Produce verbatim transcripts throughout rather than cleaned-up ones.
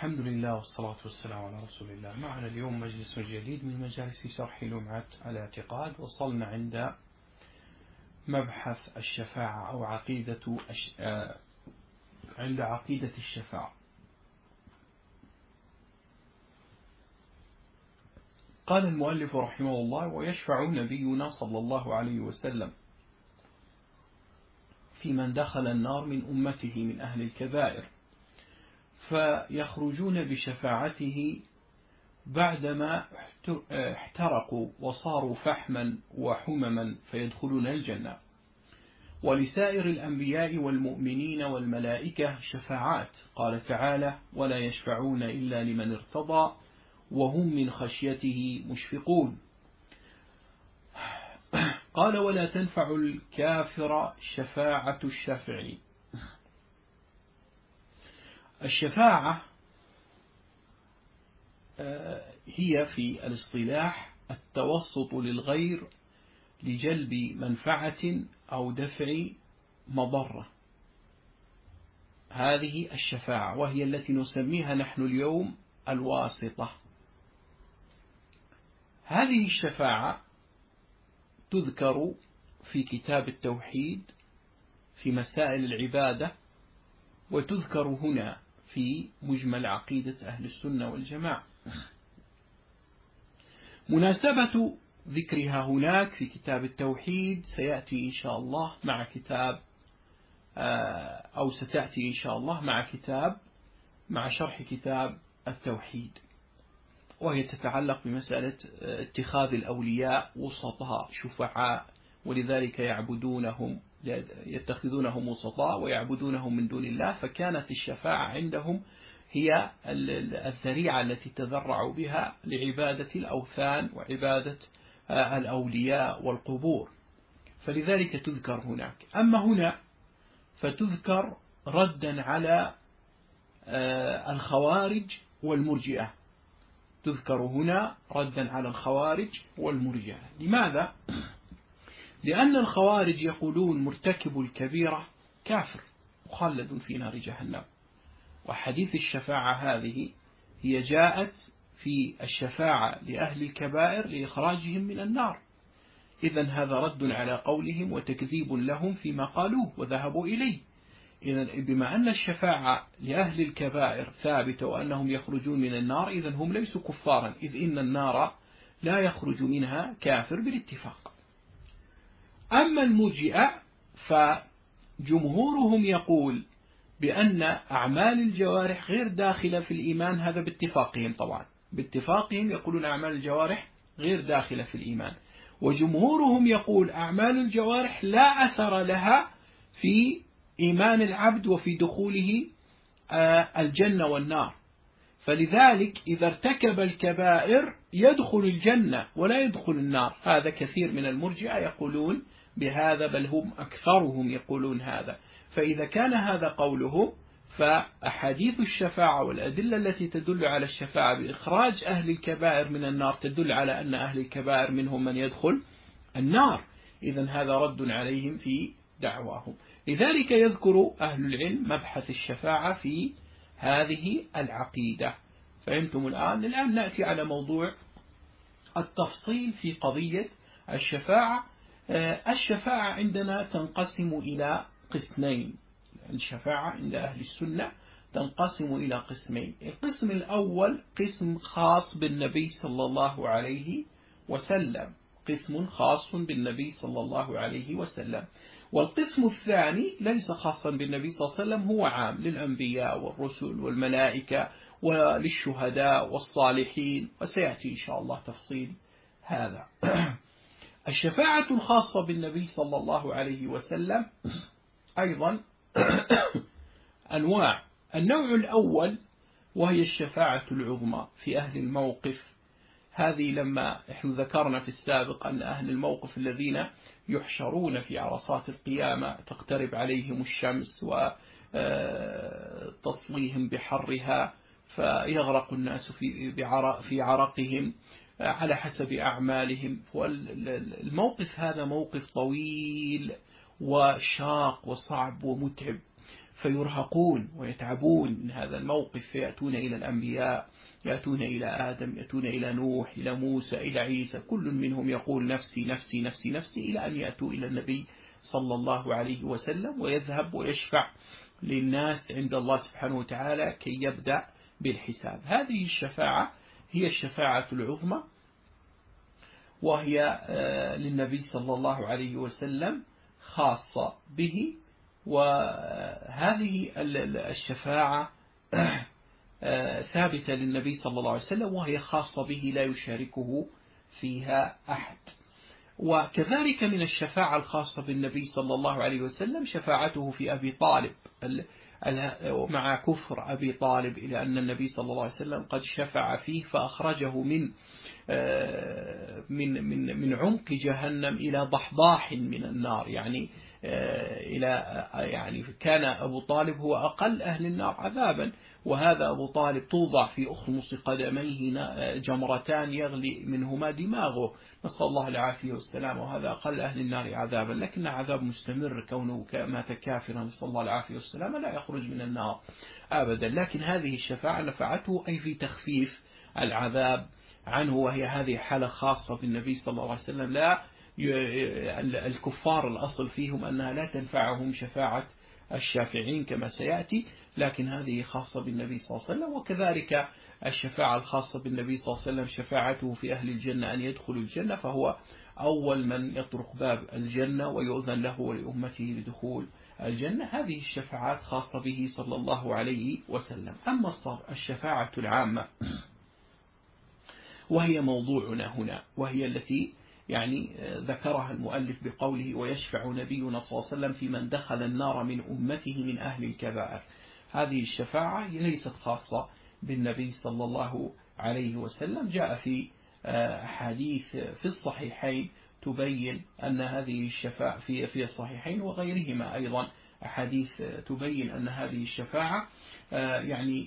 الحمد لله والصلاة والسلام على رسول الله. معنا اليوم مجلس جديد من مجالس شرح لمعة الاعتقاد. وصلنا عند مبحث الشفاعة أو عقيدة الش... آه... عند عقيدة الشفاعة. قال المؤلف رحمه الله: ويشفع نبينا صلى الله عليه وسلم في من دخل النار من أمته من أهل الكبائر، فيخرجون بشفاعته بعدما احترقوا وصاروا فحما وحمما فيدخلون الجنة. ولسائر الأنبياء والمؤمنين والملائكة شفاعات، قال تعالى: ولا يشفعون إلا لمن ارتضى وهم من خشيته مشفقون. قال: ولا تنفع الكافر شفاعة الشافعين. الشفاعة هي في الاصطلاح التوسط للغير لجلب منفعة أو دفع مضرة. هذه الشفاعة، وهي التي نسميها نحن اليوم الواسطة. هذه الشفاعة تذكر في كتاب التوحيد في مسائل العبادة، وتذكر هنا في مجمل عقيدة أهل السنة والجماعة. مناسبة ذكرها هناك في كتاب التوحيد سيأتي إن شاء الله مع كتاب أو ستأتي إن شاء الله مع كتاب مع شرح كتاب التوحيد، وهي تتعلق بمسألة اتخاذ الأولياء وسطاء شفعاء، ولذلك يعبدونهم يتخذونهم وسطاء ويعبدونهم من دون الله. فكانت الشفاعة عندهم هي الذريعة التي تذرعوا بها لعبادة الأوثان وعبادة الأولياء والقبور، فلذلك تذكر هناك. أما هنا فتذكر ردا على الخوارج والمرجئة، تذكر هنا ردا على الخوارج والمرجئة. لماذا؟ لأن الخوارج يقولون مرتكب الكبيرة كافر مخلد في نار جهنم، وحديث الشفاعة هذه هي جاءت في الشفاعة لأهل الكبائر لإخراجهم من النار. إذن هذا رد على قولهم وتكذيب لهم فيما قالوه وذهبوا إليه. إذن بما أن الشفاعة لأهل الكبائر ثابتة وأنهم يخرجون من النار، إذن هم ليسوا كفارا، إذ إن النار لا يخرج منها كافر بالاتفاق. أما المرجئة فجمهورهم يقول بأن أعمال الجوارح غير داخلة في الإيمان، هذا باتفاقهم طبعا، باتفاقهم يقولون أعمال الجوارح غير داخلة في الإيمان. وجمهورهم يقول أعمال الجوارح لا أثر لها في إيمان العبد وفي دخوله الجنة والنار، فلذلك إذا ارتكب الكبائر يدخل الجنة ولا يدخل النار. هذا كثير من المرجئة يقولون بهذا، بل هم أكثرهم يقولون هذا. فإذا كان هذا قوله، فأحاديث الشفاعة والأدلة التي تدل على الشفاعة بإخراج أهل الكبائر من النار تدل على أن أهل الكبائر منهم من يدخل النار. إذن هذا رد عليهم في دعواهم. لذلك يذكر أهل العلم مبحث الشفاعة في هذه العقيدة. فهمتم الآن؟ الآن نأتي على موضوع التفصيل في قضية الشفاعة. الشفاعة عندنا تنقسم إلى قسمين. الشفاعة عند أهل السنة تنقسم إلى قسمين. القسم الأول قسم خاص بالنبي صلى الله عليه وسلم، قسم خاص بالنبي صلى الله عليه وسلم. والقسم الثاني ليس خاصا بالنبي صلى الله عليه وسلم، هو عام للأنبياء والرسل والملائكة وللشهداء والصالحين، وسيأتي إن شاء الله تفصيل هذا. الشفاعة الخاصة بالنبي صلى الله عليه وسلم أيضا أنواع. النوع الأول وهي الشفاعة العظمى في أهل الموقف. هذه لما نحن ذكرنا في السابق أن أهل الموقف الذين يحشرون في عرصات القيامة تقترب عليهم الشمس وتصليهم بحرها فيغرق الناس في عرقهم على حسب أعمالهم. والموقف هذا موقف طويل وشاق وصعب ومتعب، فيرهقون ويتعبون من هذا الموقف، فيأتون إلى الأنبياء، يأتون إلى آدم، يأتون إلى نوح، إلى موسى، إلى عيسى، كل منهم يقول نفسي نفسي نفسي نفسي، إلى أن يأتوا إلى النبي صلى الله عليه وسلم ويذهب ويشفع للناس عند الله سبحانه وتعالى كي يبدأ بالحساب. هذه الشفاعة هي الشفاعة العظمى، وهي للنبي صلى الله عليه وسلم خاصة به. وهذه الشفاعة ثابتة للنبي صلى الله عليه وسلم، وهي خاصة به لا يشاركه فيها أحد. وكذلك من الشفاعة الخاصة بالنبي صلى الله عليه وسلم شفاعته في أبي طالب مع كفر أبي طالب، إلى أن النبي صلى الله عليه وسلم قد شفع فيه فأخرجه من من من من عمق جهنم إلى ضحضاح من النار، يعني إلى يعني كان أبو طالب هو أقل أهل النار عذابا، وهذا أبو طالب توضع في أخمص قدميه جمرتان يغلي منهما دماغه، نسأل الله العافية والسلام، وهذا أقل أهل النار عذابا، لكن عذاب مستمر كونه مات كافرا نسأل الله العافية والسلام لا يخرج من النار أبدا. لكن هذه الشفاعة نفعته أي في تخفيف العذاب عنه، وهي هذه حالة خاصة بالنبي صلى الله عليه وسلم. لا الكفار الأصل فيهم أنها لا تنفعهم شفاعة الشافعين كما سيأتي، لكن هذه خاصة بالنبي صلى الله عليه وسلم. وكذلك الشفاعة الخاصة بالنبي صلى الله عليه وسلم شفاعته في أهل الجنة أن يدخلوا الجنة، فهو أول من يطرق باب الجنة ويؤذن له ولأمته لدخول الجنة. هذه الشفاعات خاصة به صلى الله عليه وسلم. أما الشفاعة العامة وهي موضوعنا هنا، وهي التي يعني ذكرها المؤلف بقوله ويشفع نبينا صلى الله عليه وسلم في من دخل النار من أمته من أهل الكبائر. هذه الشفاعة ليست خاصة بالنبي صلى الله عليه وسلم. جاء في أحاديث في الصحيحين تبين أن هذه الشفاعة في في الصحيحين وغيرهما أيضا أحاديث تبين أن هذه الشفاعة يعني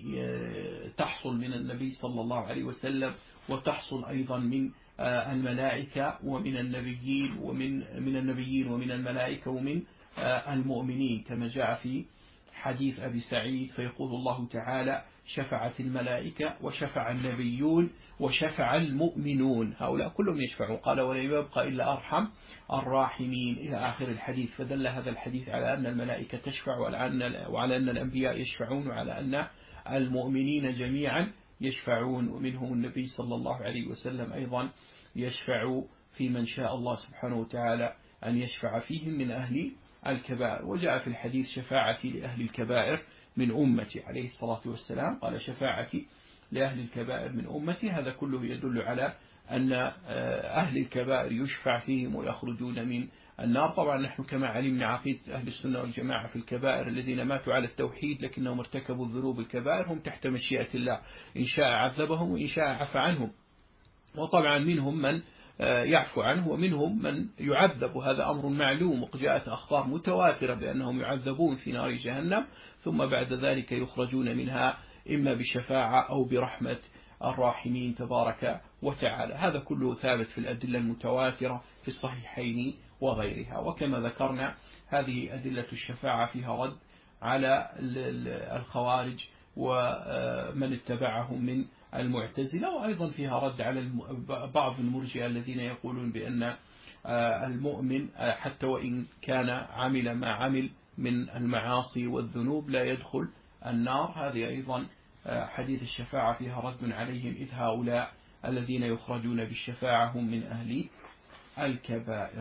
تحصل من النبي صلى الله عليه وسلم، وتحصل أيضا من الملائكة ومن النبيين ومن من النبيين ومن الملائكة ومن المؤمنين، كما جاء في حديث أبي سعيد فيقول الله تعالى شفعت الملائكة وشفع النبيون وشفع المؤمنون، هؤلاء كلهم يشفعون. قال ولا يبقى إلا أرحم الراحمين إلى آخر الحديث. فدل هذا الحديث على أن الملائكة تشفع، وعلى أن الأنبياء يشفعون، وعلى أن المؤمنين جميعا يشفعون، ومنهم النبي صلى الله عليه وسلم أيضا يشفع في من شاء الله سبحانه وتعالى أن يشفع فيهم من أهل الكبائر. وجاء في الحديث شفاعتي لأهل الكبائر من أمتي عليه الصلاة والسلام، قال شفاعتي لأهل الكبائر من أمتي. هذا كله يدل على أن أهل الكبائر يشفع فيهم ويخرجون من النار. طبعا نحن كما علمنا عقيدة أهل السنة والجماعة في الكبائر الذين ماتوا على التوحيد لكنهم ارتكبوا الذنوب الكبائر هم تحت مشيئة الله، إن شاء عذبهم وإن شاء عفى عنهم. وطبعا منهم من يعفو عنه ومنهم من يعذب، وهذا أمر معلوم، وجاءت أخبار متواترة بأنهم يعذبون في نار جهنم ثم بعد ذلك يخرجون منها إما بشفاعة أو برحمة الراحمين تبارك وتعالى. هذا كله ثابت في الأدلة المتواترة في الصحيحين وغيرها. وكما ذكرنا هذه أدلة الشفاعة فيها رد على الخوارج ومن اتبعهم من المعتزلة، وأيضا فيها رد على بعض المرجئة الذين يقولون بأن المؤمن حتى وإن كان عمل ما عمل من المعاصي والذنوب لا يدخل النار. هذه أيضا حديث الشفاعة فيها رد عليهم، إذ هؤلاء الذين يخرجون بالشفاعة هم من أهل الكبائر.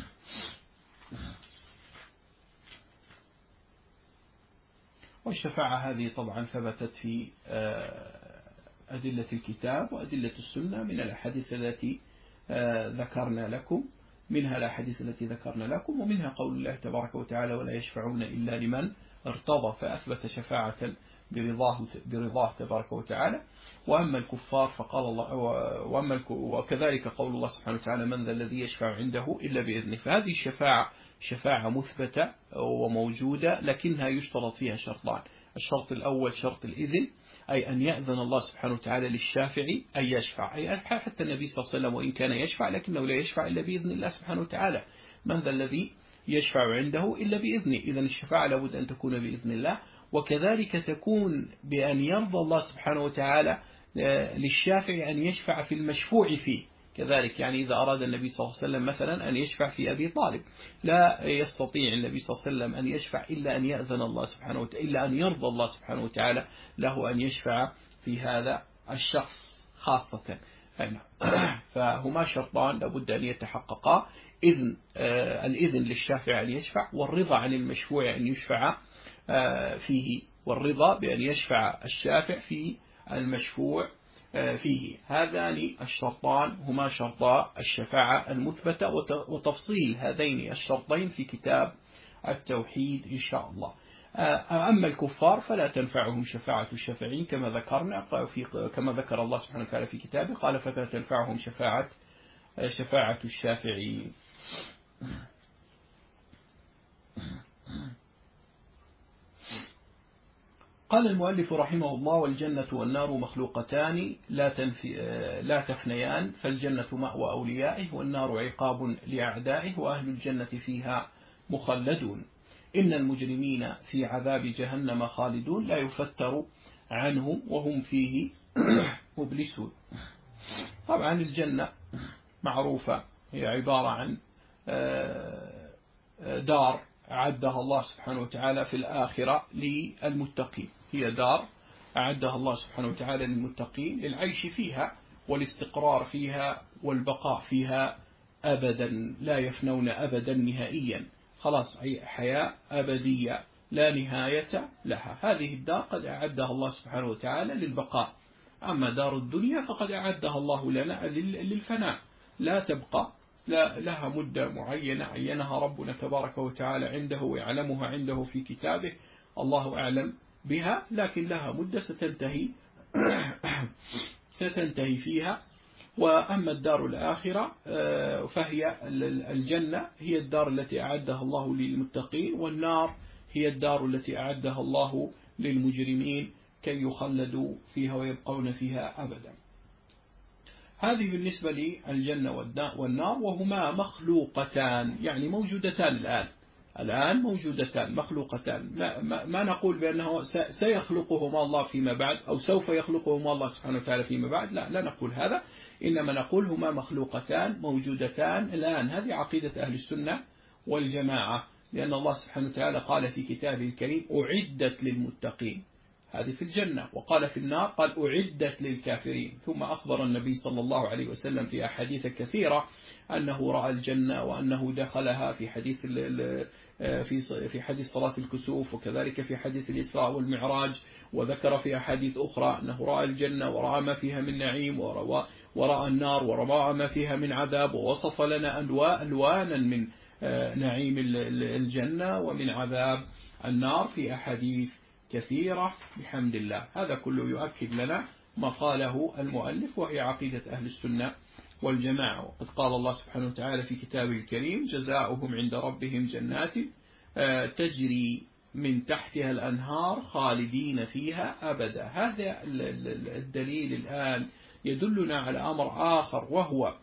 والشفاعة هذه طبعا ثبتت في أدلة الكتاب وأدلة السنة من الأحاديث التي ذكرنا لكم، منها الأحاديث التي ذكرنا لكم، ومنها قول الله تبارك وتعالى ولا يشفعون إلا لمن ارتضى، فأثبت شفاعة برضاه, برضاه تبارك وتعالى. وأما الكفار فقال الله وأما وكذلك قول الله سبحانه وتعالى من ذا الذي يشفع عنده إلا بإذنه. فهذه الشفاعة شفاعة مثبتة وموجودة، لكنها يشترط فيها شرطان. الشرط الأول شرط الإذن، أي أن يأذن الله سبحانه وتعالى للشافع أن يشفع، أي حتى النبي صلى الله عليه وسلم وإن كان يشفع لكنه لا يشفع إلا بإذن الله سبحانه وتعالى. من ذا الذي يشفع عنده إلا بإذنه. إذن الشفاعة لابد أن تكون بإذن الله. وكذلك تكون بأن يرضى الله سبحانه وتعالى للشافع أن يشفع في المشفوع فيه كذلك. يعني إذا أراد النبي صلى الله عليه وسلم مثلا أن يشفع في أبي طالب، لا يستطيع النبي صلى الله عليه وسلم أن يشفع إلا أن يأذن الله سبحانه وتعالى، إلا أن يرضى الله سبحانه وتعالى له أن يشفع في هذا الشخص خاصة. فهما شرطان لابد أن يتحققا: إذن الإذن للشافع أن يشفع، والرضا عن المشفوع أن يشفع فيه، والرضا بأن يشفع الشافع في المشفوع فيه. هذان الشرطان هما شرطا الشفاعة المثبتة، وتفصيل هذين الشرطين في كتاب التوحيد إن شاء الله. أما الكفار فلا تنفعهم شفاعة الشافعين كما ذكرنا كما ذكر الله سبحانه وتعالى في كتابه، قال فلا تنفعهم شفاعة شفاعة الشافعين. قال المؤلف رحمه الله: والجنة والنار مخلوقتان لا, تنفي لا تفنيان، فالجنة مأوى أوليائه والنار عقاب لأعدائه، وأهل الجنة فيها مخلدون. إن المجرمين في عذاب جهنم خالدون لا يفتر عنهم وهم فيه مبلسون. طبعا الجنة معروفة، هي عبارة عن دار أعدها الله سبحانه وتعالى في الآخرة للمتقين، هي دار أعدها الله سبحانه وتعالى للمتقين للعيش فيها والاستقرار فيها والبقاء فيها أبدا، لا يفنون أبدا نهائيا، خلاص حياة أبدية لا نهاية لها. هذه الدار قد أعدها الله سبحانه وتعالى للبقاء. أما دار الدنيا فقد أعدها الله لنا للفناء، لا تبقى، لا لها مدة معينة عينها ربنا تبارك وتعالى عنده ويعلمها عنده في كتابه، الله أعلم بها، لكن لها مدة ستنتهي ستنتهي فيها. وأما الدار الآخرة فهي الجنة هي الدار التي أعدها الله للمتقين، والنار هي الدار التي أعدها الله للمجرمين كي يخلدوا فيها ويبقون فيها أبدا. هذه بالنسبة للجنة والنار، وهما مخلوقتان، يعني موجودتان الآن الآن موجودتان مخلوقتان. ما, ما, ما نقول بأنه سيخلقهما الله فيما بعد أو سوف يخلقهما الله سبحانه وتعالى فيما بعد، لا لا نقول هذا، إنما نقول هما مخلوقتان موجودتان الآن. هذه عقيدة أهل السنة والجماعة، لأن الله سبحانه وتعالى قال في كتابه الكريم: أعدت للمتقين، هذه في الجنة، وقال في النار قال أعدت للكافرين. ثم أخبر النبي صلى الله عليه وسلم في أحاديث كثيرة أنه رأى الجنة وأنه دخلها، في حديث في في حديث صلاة الكسوف، وكذلك في حديث الإسراء والمعراج، وذكر في أحاديث أخرى أنه رأى الجنة ورأى ما فيها من نعيم، ورأى النار ورأى ما فيها من عذاب، ووصف لنا ألوانا من نعيم الجنة ومن عذاب النار في أحاديث كثيرة بحمد الله. هذا كله يؤكد لنا ما قاله المؤلف، وهي عقيدة أهل السنة والجماعة. وقد قال الله سبحانه وتعالى في كتابه الكريم: جزاؤهم عند ربهم جنات تجري من تحتها الأنهار خالدين فيها أبدا. هذا الدليل الآن يدلنا على أمر آخر، وهو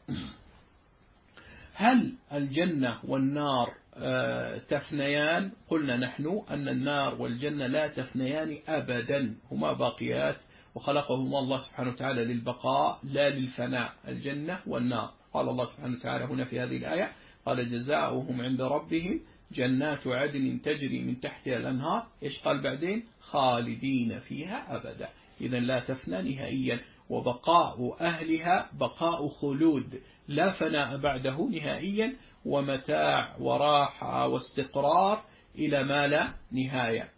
هل الجنة والنار تفنيان؟ قلنا نحن أن النار والجنة لا تفنيان أبدا، هما باقيات، وخلقهما الله سبحانه وتعالى للبقاء لا للفناء، الجنة والنار. قال الله سبحانه وتعالى هنا في هذه الآية: قال جزاؤهم عند ربهم جنات عدن تجري من تحتها الأنهار، إيش قال بعدين؟ خالدين فيها أبدا. إذن لا تفنى نهائيا، وبقاء أهلها بقاء خلود لا فناء بعده نهائيا، ومتاع وراحة واستقرار إلى ما لا نهاية.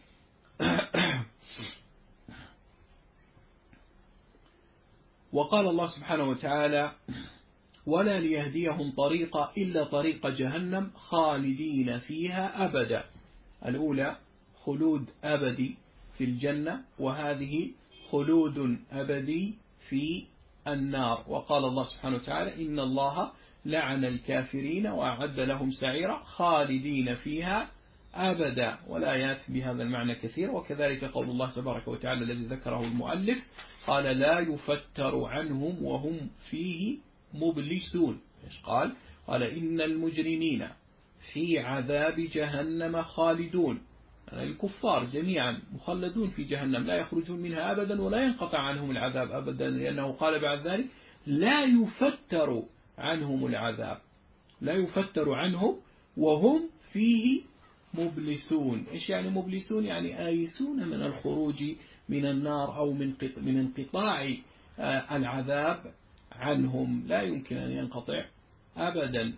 وقال الله سبحانه وتعالى: ولا ليهديهم طريقا إلا طريق جهنم خالدين فيها أبدا. الأولى خلود أبدي في الجنة، وهذه خلود أبدي في النار. وقال الله سبحانه وتعالى: إن الله لعن الكافرين وأعد لهم سعيرا خالدين فيها أبدا. والآيات بهذا المعنى كثير. وكذلك قول الله تبارك وتعالى الذي ذكره المؤلف، قال: لا يفتر عنهم وهم فيه مبلسون. إيش قال؟ قال: إن المجرمين في عذاب جهنم خالدون، يعني الكفار جميعا مخلدون في جهنم لا يخرجون منها أبدا ولا ينقطع عنهم العذاب أبدا، لأنه قال بعد ذلك لا يفتر عنهم العذاب، لا يفتر عنهم وهم فيه مبلسون. إيش يعني مبلسون؟ يعني آيسون من الخروج من النار أو من من انقطاع العذاب عنهم، لا يمكن أن ينقطع أبدا.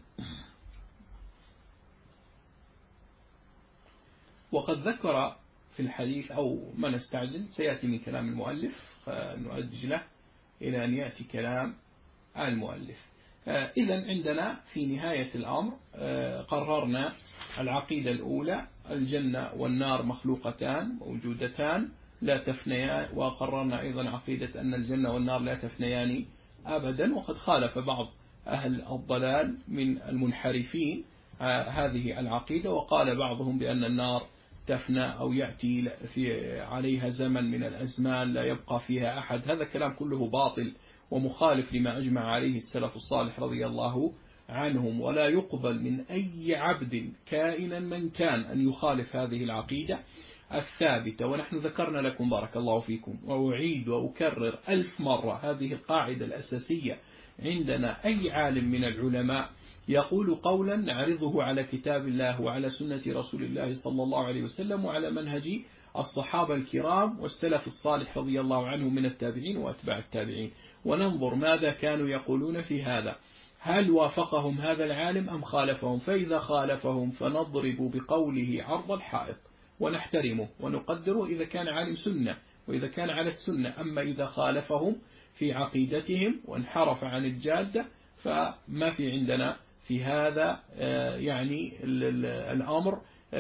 وقد ذكر في الحديث، أو ما نستعجل سيأتي من كلام المؤلف فنؤجل له إلى أن يأتي كلام المؤلف. إذن عندنا في نهاية الأمر قررنا العقيدة الأولى الجنة والنار مخلوقتان موجودتان لا تفنيان، وقررنا أيضا عقيدة أن الجنة والنار لا تفنيان أبدا. وقد خالف بعض أهل الضلال من المنحرفين هذه العقيدة، وقال بعضهم بأن النار تفنى أو يأتي في عليها زمن من الأزمان لا يبقى فيها أحد. هذا الكلام كله باطل ومخالف لما أجمع عليه السلف الصالح رضي الله عنهم، ولا يقبل من أي عبد كائنا من كان أن يخالف هذه العقيدة الثابتة. ونحن ذكرنا لكم بارك الله فيكم وأعيد وأكرر ألف مرة هذه القاعدة الأساسية عندنا. أي عالم من العلماء يقول قولا نعرضه على كتاب الله وعلى سنة رسول الله صلى الله عليه وسلم وعلى منهج الصحابة الكرام والسلف الصالح رضي الله عنهم من التابعين وأتباع التابعين، وننظر ماذا كانوا يقولون في هذا، هل وافقهم هذا العالم أم خالفهم؟ فإذا خالفهم فنضرب بقوله عرض الحائط ونحترمه ونقدره إذا كان عالم سنة وإذا كان على السنة. أما إذا خالفهم في عقيدتهم وانحرف عن الجادة فما في عندنا في هذا يعني الأمر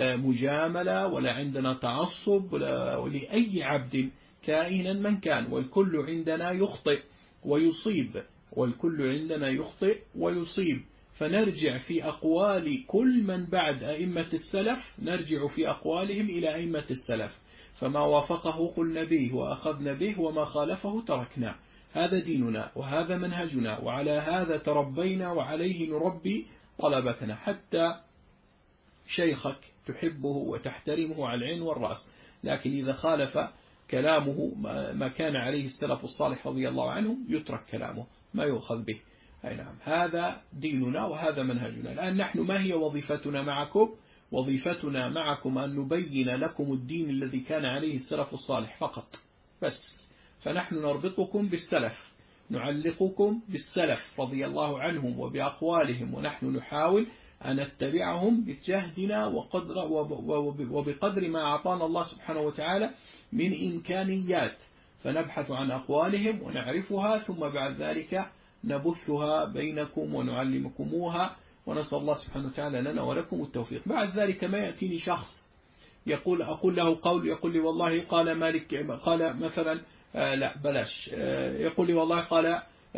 مجاملة ولا عندنا تعصب لأي عبد كائنا من كان، والكل عندنا يخطئ ويصيب، والكل عندنا يخطئ ويصيب. فنرجع في أقوال كل من بعد أئمة السلف، نرجع في أقوالهم إلى أئمة السلف، فما وافقه قلنا به وأخذنا به وما خالفه تركنا. هذا ديننا وهذا منهجنا، وعلى هذا تربينا وعليه نربي طلبتنا. حتى شيخك تحبه وتحترمه على العين والرأس، لكن إذا خالف كلامه ما كان عليه السلف الصالح رضي الله عنهم يترك كلامه ما يؤخذ به. أي نعم، هذا ديننا وهذا منهجنا. الآن نحن ما هي وظيفتنا معكم؟ وظيفتنا معكم أن نبين لكم الدين الذي كان عليه السلف الصالح فقط بس. فنحن نربطكم بالسلف، نعلقكم بالسلف رضي الله عنهم وبأقوالهم، ونحن نحاول أن نتبعهم بجهدنا وقدر وبقدر ما أعطانا الله سبحانه وتعالى من إمكانيات، فنبحث عن أقوالهم ونعرفها ثم بعد ذلك نبثها بينكم ونعلمكموها، ونسأل الله سبحانه وتعالى لنا ولكم التوفيق. بعد ذلك ما يأتيني شخص يقول أقول له قول يقول لي والله قال مالك قال مثلا آه لا بلاش آه يقول لي والله قال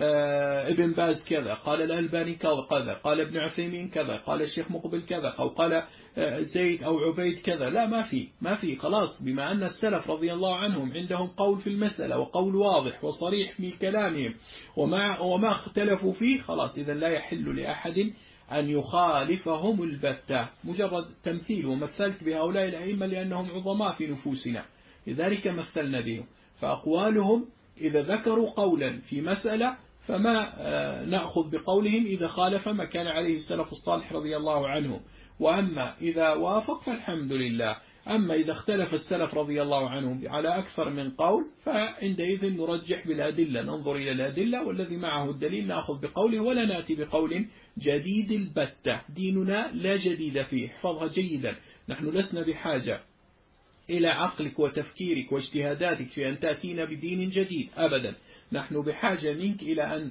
آه ابن باز كذا، قال الألباني كذا، قال ابن عثيمين كذا، قال الشيخ مقبل كذا، أو قال آه زيد أو عبيد كذا. لا، ما في ما في خلاص. بما أن السلف رضي الله عنهم عندهم قول في المسألة وقول واضح وصريح في كلامهم وما وما اختلفوا فيه، خلاص إذا لا يحل لأحد أن يخالفهم البتة. مجرد تمثيل، ومثلت بهؤلاء الأئمة لأنهم عظماء في نفوسنا لذلك مثلنا بهم. فأقوالهم إذا ذكروا قولا في مسألة فما نأخذ بقولهم إذا خالف ما كان عليه السلف الصالح رضي الله عنهم، وأما إذا وافق فالحمد لله. أما إذا اختلف السلف رضي الله عنهم على أكثر من قول فعندئذ نرجح بالأدلة، ننظر إلى الأدلة والذي معه الدليل نأخذ بقوله ولا نأتي بقول جديد البتة. ديننا لا جديد فيه، احفظها جيدا. نحن لسنا بحاجة إلى عقلك وتفكيرك واجتهاداتك في أن تأتينا بدين جديد أبدا. نحن بحاجة منك إلى أن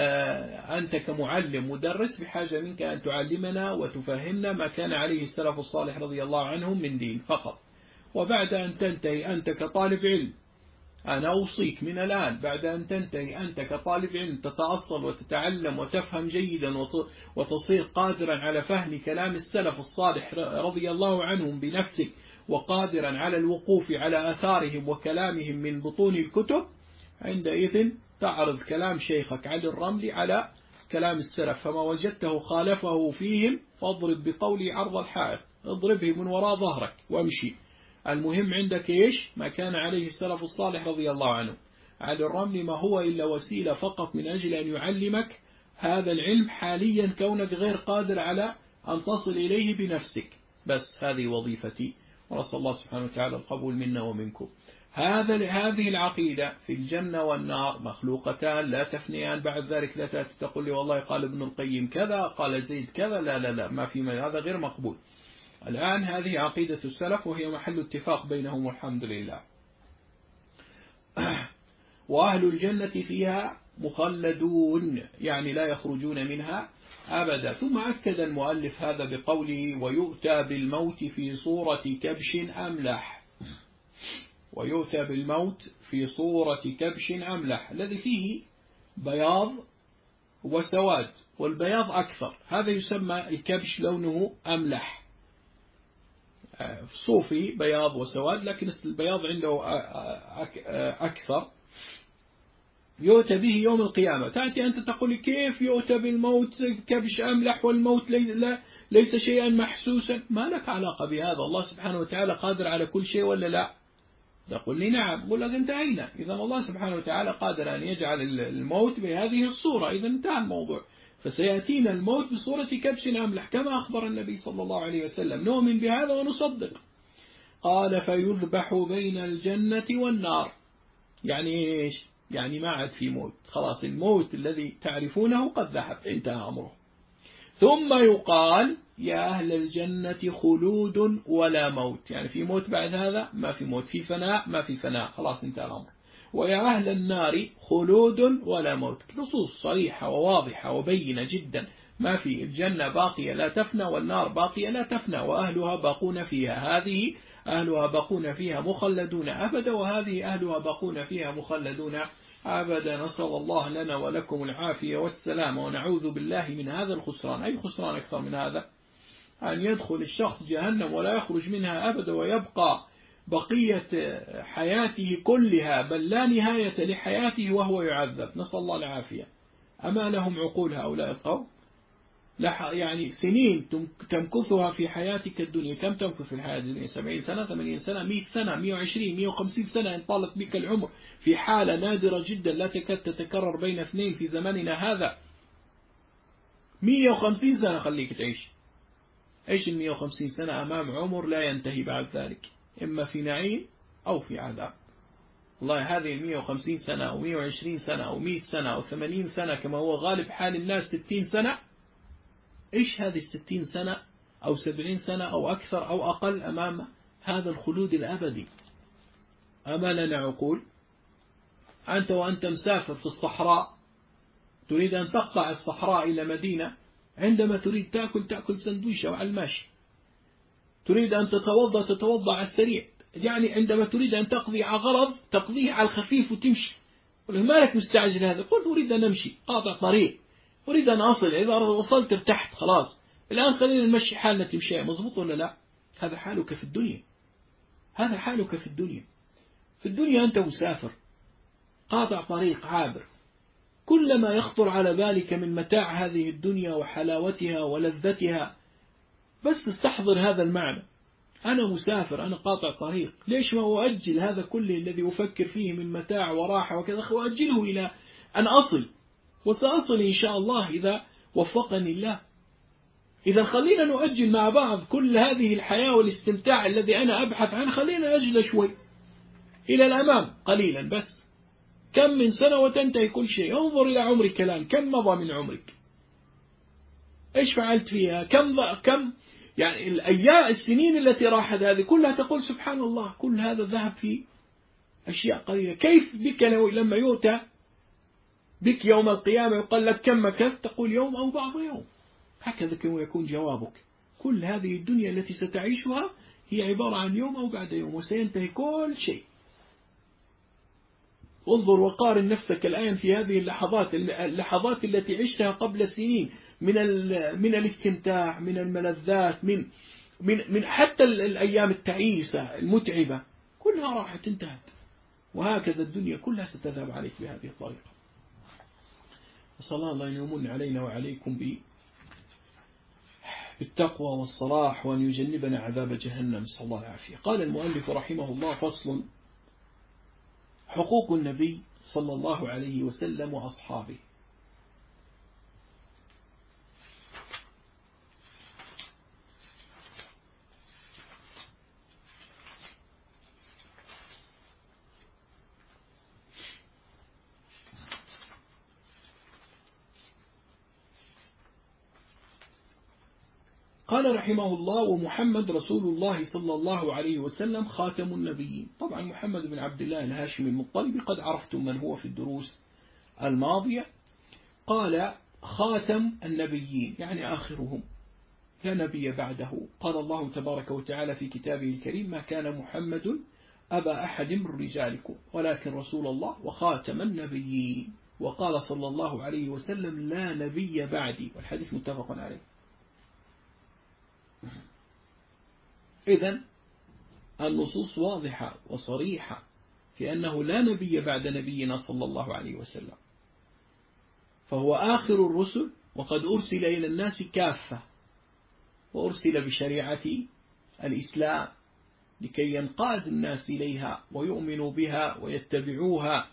أنت كمعلم مدرس بحاجة منك أن تعلمنا وتفهمنا ما كان عليه السلف الصالح رضي الله عنهم من دين فقط. وبعد أن تنتهي أنت كطالب علم، أنا أوصيك من الآن بعد أن تنتهي أنت كطالب علم تتأصل وتتعلم وتفهم جيدا وتصير قادرا على فهم كلام السلف الصالح رضي الله عنهم بنفسك، وقادرا على الوقوف على أثارهم وكلامهم من بطون الكتب، عندئذ تعرض كلام شيخك علي الرملي على كلام السلف، فما وجدته خالفه فيهم واضرب بقولي عرض الحائط، اضربه من وراء ظهرك وامشي. المهم عندك إيش ما كان عليه السلف الصالح رضي الله عنه. على الرمل ما هو إلا وسيلة فقط من أجل أن يعلمك هذا العلم حاليا، كونك غير قادر على أن تصل إليه بنفسك. بس هذه وظيفتي، ونسأل الله سبحانه وتعالى القبول منا ومنكم. هذا هذه العقيدة في الجنة والنار مخلوقتان لا تفنيان. بعد ذلك لا تأتي تقول لي والله قال ابن القيم كذا، قال زيد كذا، لا لا لا، ما في، هذا غير مقبول. الآن هذه عقيدة السلف وهي محل اتفاق بينهم والحمد لله. وأهل الجنة فيها مخلدون، يعني لا يخرجون منها أبدا. ثم أكد المؤلف هذا بقوله ويؤتى بالموت في صورة كبش أملح. ويؤتى بالموت في صورة كبش أملح، الذي فيه بياض وسواد، والبياض أكثر، هذا يسمى الكبش لونه أملح. صوفي بياض وسواد، لكن البياض عنده أكثر. يؤتى به يوم القيامة. تأتي أنت تقول كيف يؤتى بالموت كبش أملح والموت ليس شيئا محسوسا؟ ما لك علاقة بهذا، الله سبحانه وتعالى قادر على كل شيء ولا لا؟ تقول لي نعم، قل لك انتهينا. إذا الله سبحانه وتعالى قادر أن يجعل الموت بهذه الصورة، إذا انتهى الموضوع. فسيأتينا الموت بصورة كبش أملح كما أخبر النبي صلى الله عليه وسلم، نؤمن بهذا ونصدق. قال فيذبح بين الجنة والنار. يعني إيش؟ يعني ما عاد في موت، خلاص الموت الذي تعرفونه قد ذهب، انتهى أمره. ثم يقال يا أهل الجنة خلود ولا موت، يعني في موت بعد هذا؟ ما في موت. في فناء؟ ما في فناء، خلاص انتهى الأمر. ويا أهل النار خلود ولا موت. نصوص صريحة وواضحة وبينة جدا، ما في. الجنة باقية لا تفنى، والنار باقية لا تفنى، وأهلها باقون فيها. هذه أهلها باقون فيها مخلدون أبدا، وهذه أهلها باقون فيها مخلدون أبدا. نسأل الله لنا ولكم العافية والسلام، ونعوذ بالله من هذا الخسران. أي خسران أكثر من هذا؟ أن يدخل الشخص جهنم ولا يخرج منها أبدا، ويبقى بقية حياته كلها بل لا نهاية لحياته وهو يعذب. نسأل الله العافية. أما لهم عقول هؤلاء القوم؟ يعني سنين تمكثها في حياتك الدنيا. كم تمكث في الحياة الدنيا؟ سبعين سنة، ثمانين سنة، مئة سنة، مئة وعشرين، مئة وخمسين سنة إن طالت بك العمر، في حالة نادرة جدا لا تكاد تتكرر بين اثنين في زماننا هذا. مئة وخمسين سنة خليك تعيش. ايش ال مئة وخمسين سنة أمام عمر لا ينتهي بعد ذلك، إما في نعيم أو في عذاب. والله هذه مئة وخمسين سنة أو مئة وعشرين سنة أو مئة سنة أو ثمانين سنة كما هو غالب حال الناس، ستين سنة. إيش هذه الستين سنة أو سبعين سنة أو أكثر أو أقل أمام هذا الخلود الأبدي؟ أما لنا عقول؟ أنت وأنت مسافر في الصحراء تريد أن تقطع الصحراء إلى مدينة، عندما تريد تأكل تأكل سندويشة وعلى الماشي، تريد أن تتوضأ تتوضأ على السريع، يعني عندما تريد أن تقضي على غرض تقضيه على الخفيف وتمشي. ما لك مستعجل هذا؟ قلت أريد أن أمشي، قاطع طريق، أريد أن أصل، إذا وصلت ارتحت خلاص، الآن خلينا نمشي حالنا تمشي. مضبوط ولا لا؟ هذا حالك في الدنيا، هذا حالك في الدنيا. في الدنيا أنت مسافر قاطع طريق عابر، كل ما يخطر على بالك من متاع هذه الدنيا وحلاوتها ولذتها، بس تستحضر هذا المعنى. أنا مسافر، أنا قاطع طريق، ليش ما أؤجل هذا كله الذي أفكر فيه من متاع وراحة وكذا، وأجله إلى أن أصل، وسأصل إن شاء الله إذا وفقني الله. إذا خلينا نؤجل مع بعض كل هذه الحياة والاستمتاع الذي أنا أبحث عنه، خلينا أجل شوي إلى الأمام قليلا بس. كم من سنة وتنتهي كل شيء. انظر إلى عمرك الآن، كم مضى من عمرك؟ إيش فعلت فيها؟ كم كم يعني الأيام السنين التي راحت هذه كلها تقول سبحان الله، كل هذا ذهب في أشياء قليلة. كيف بك لما يؤتى بك يوم القيامة يقال لك كم مكثت، تقول يوم أو بعض يوم. هكذا كما يكون جوابك. كل هذه الدنيا التي ستعيشها هي عبارة عن يوم أو بعد يوم، وسينتهي كل شيء. انظر وقارن نفسك الآن في هذه اللحظات اللحظات التي عشتها قبل سنين من من الاستمتاع، من الملذات، من من من حتى الأيام التعيسة المتعبة، كلها راحت انتهت. وهكذا الدنيا كلها ستذهب عليك بهذه الطريقة. صلى الله أن يمن علينا وعليكم بالتقوى والصلاح وأن يجنبنا عذاب جهنم، نسأل الله العافية. قال المؤلف رحمه الله: فصل: حقوق النبي صلى الله عليه وسلم وأصحابه. قال رحمه الله: ومحمد رسول الله صلى الله عليه وسلم خاتم النبيين. طبعا محمد بن عبد الله الهاشمي المطلبي قد عرفتم من هو في الدروس الماضية. قال: خاتم النبيين يعني آخرهم، لا نبي بعده. قال الله تبارك وتعالى في كتابه الكريم: ما كان محمد أبا أحد من رجالكم ولكن رسول الله وخاتم النبيين. وقال صلى الله عليه وسلم: لا نبي بعدي، والحديث متفق عليه. إذن النصوص واضحة وصريحة في أنه لا نبي بعد نبينا صلى الله عليه وسلم، فهو آخر الرسل، وقد أرسل إلى الناس كافة، وأرسل بشريعة الإسلام لكي ينقاد الناس إليها ويؤمنوا بها ويتبعوها.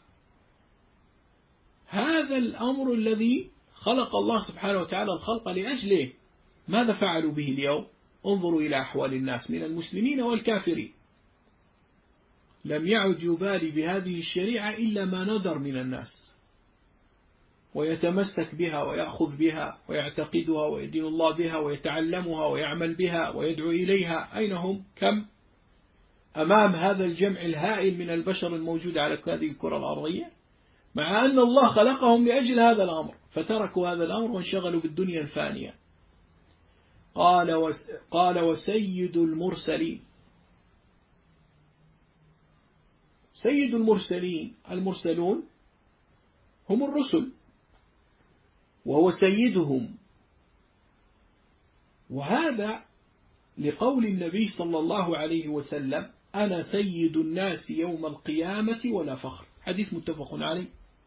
هذا الأمر الذي خلق الله سبحانه وتعالى الخلق لأجله. ماذا فعلوا به اليوم؟ انظروا إلى أحوال الناس من المسلمين والكافرين. لم يعد يبالي بهذه الشريعة إلا ما ندر من الناس، ويتمسك بها ويأخذ بها ويعتقدها ويدين الله بها ويتعلمها ويعمل بها ويدعو إليها. أين هم؟ كم أمام هذا الجمع الهائل من البشر الموجود على هذه الكرة الأرضية، مع أن الله خلقهم لأجل هذا الأمر، فتركوا هذا الأمر وانشغلوا بالدنيا الفانية. قال وس قال وسيد المرسلين. سيد المرسلين، المرسلون هم الرسل، وهو سيدهم. وهذا لقول النبي صلى الله عليه وسلم: أنا سيد الناس يوم القيامة ولا فخر، حديث متفق عليه.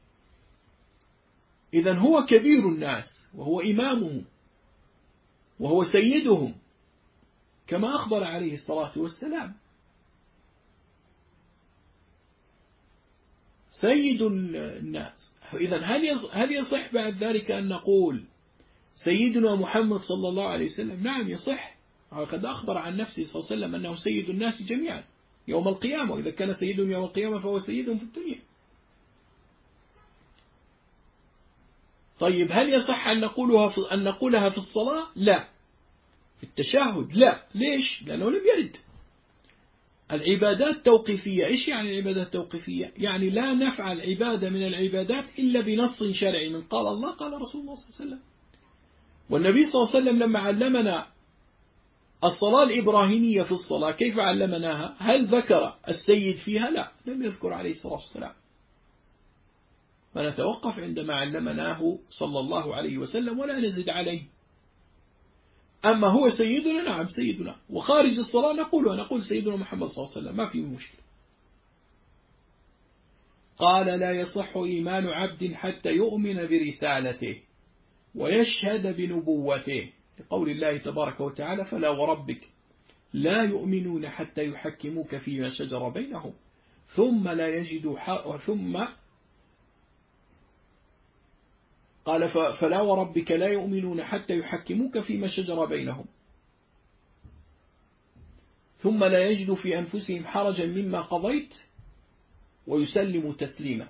إذن هو كبير الناس وهو إمامهم وهو سيدهم كما أخبر عليه الصلاة والسلام. سيد الناس. إذن هل يصح بعد ذلك أن نقول سيدنا محمد صلى الله عليه وسلم؟ نعم يصح، وقد أخبر عن نفسه صلى الله عليه وسلم أنه سيد الناس جميعا يوم القيامة، وإذا كان سيدهم يوم القيامة فهو سيدهم في الدنيا. طيب هل يصح أن نقولها في أن نقولها في الصلاة؟ لا. في التشهد؟ لا. ليش؟ لأنه لم يرد. العبادات توقيفية. إيش يعني العبادات التوقيفية؟ يعني لا نفعل عبادة من العبادات إلا بنص شرعي من قال الله قال رسول الله صلى الله عليه وسلم. والنبي صلى الله عليه وسلم لما علمنا الصلاة الإبراهيمية في الصلاة كيف علمناها؟ هل ذكر السيد فيها؟ لا، لم يذكر عليه الصلاة والسلام. فنتوقف عندما علمناه صلى الله عليه وسلم ولا نزد عليه. أما هو سيدنا، نعم سيدنا، وخارج الصلاة نقول نقول سيدنا محمد صلى الله عليه وسلم، ما في مشكلة. قال: لا يصح إيمان عبد حتى يؤمن برسالته ويشهد بنبوته، لقول الله تبارك وتعالى: فلا وربك لا يؤمنون حتى يحكموك فيما شجر بينهم ثم لا يجدوا حق ثم قال فلا وربك لا يؤمنون حتى يحكموك فيما شجر بينهم ثم لا يجدوا في أنفسهم حرجا مما قضيت ويسلموا تسليما.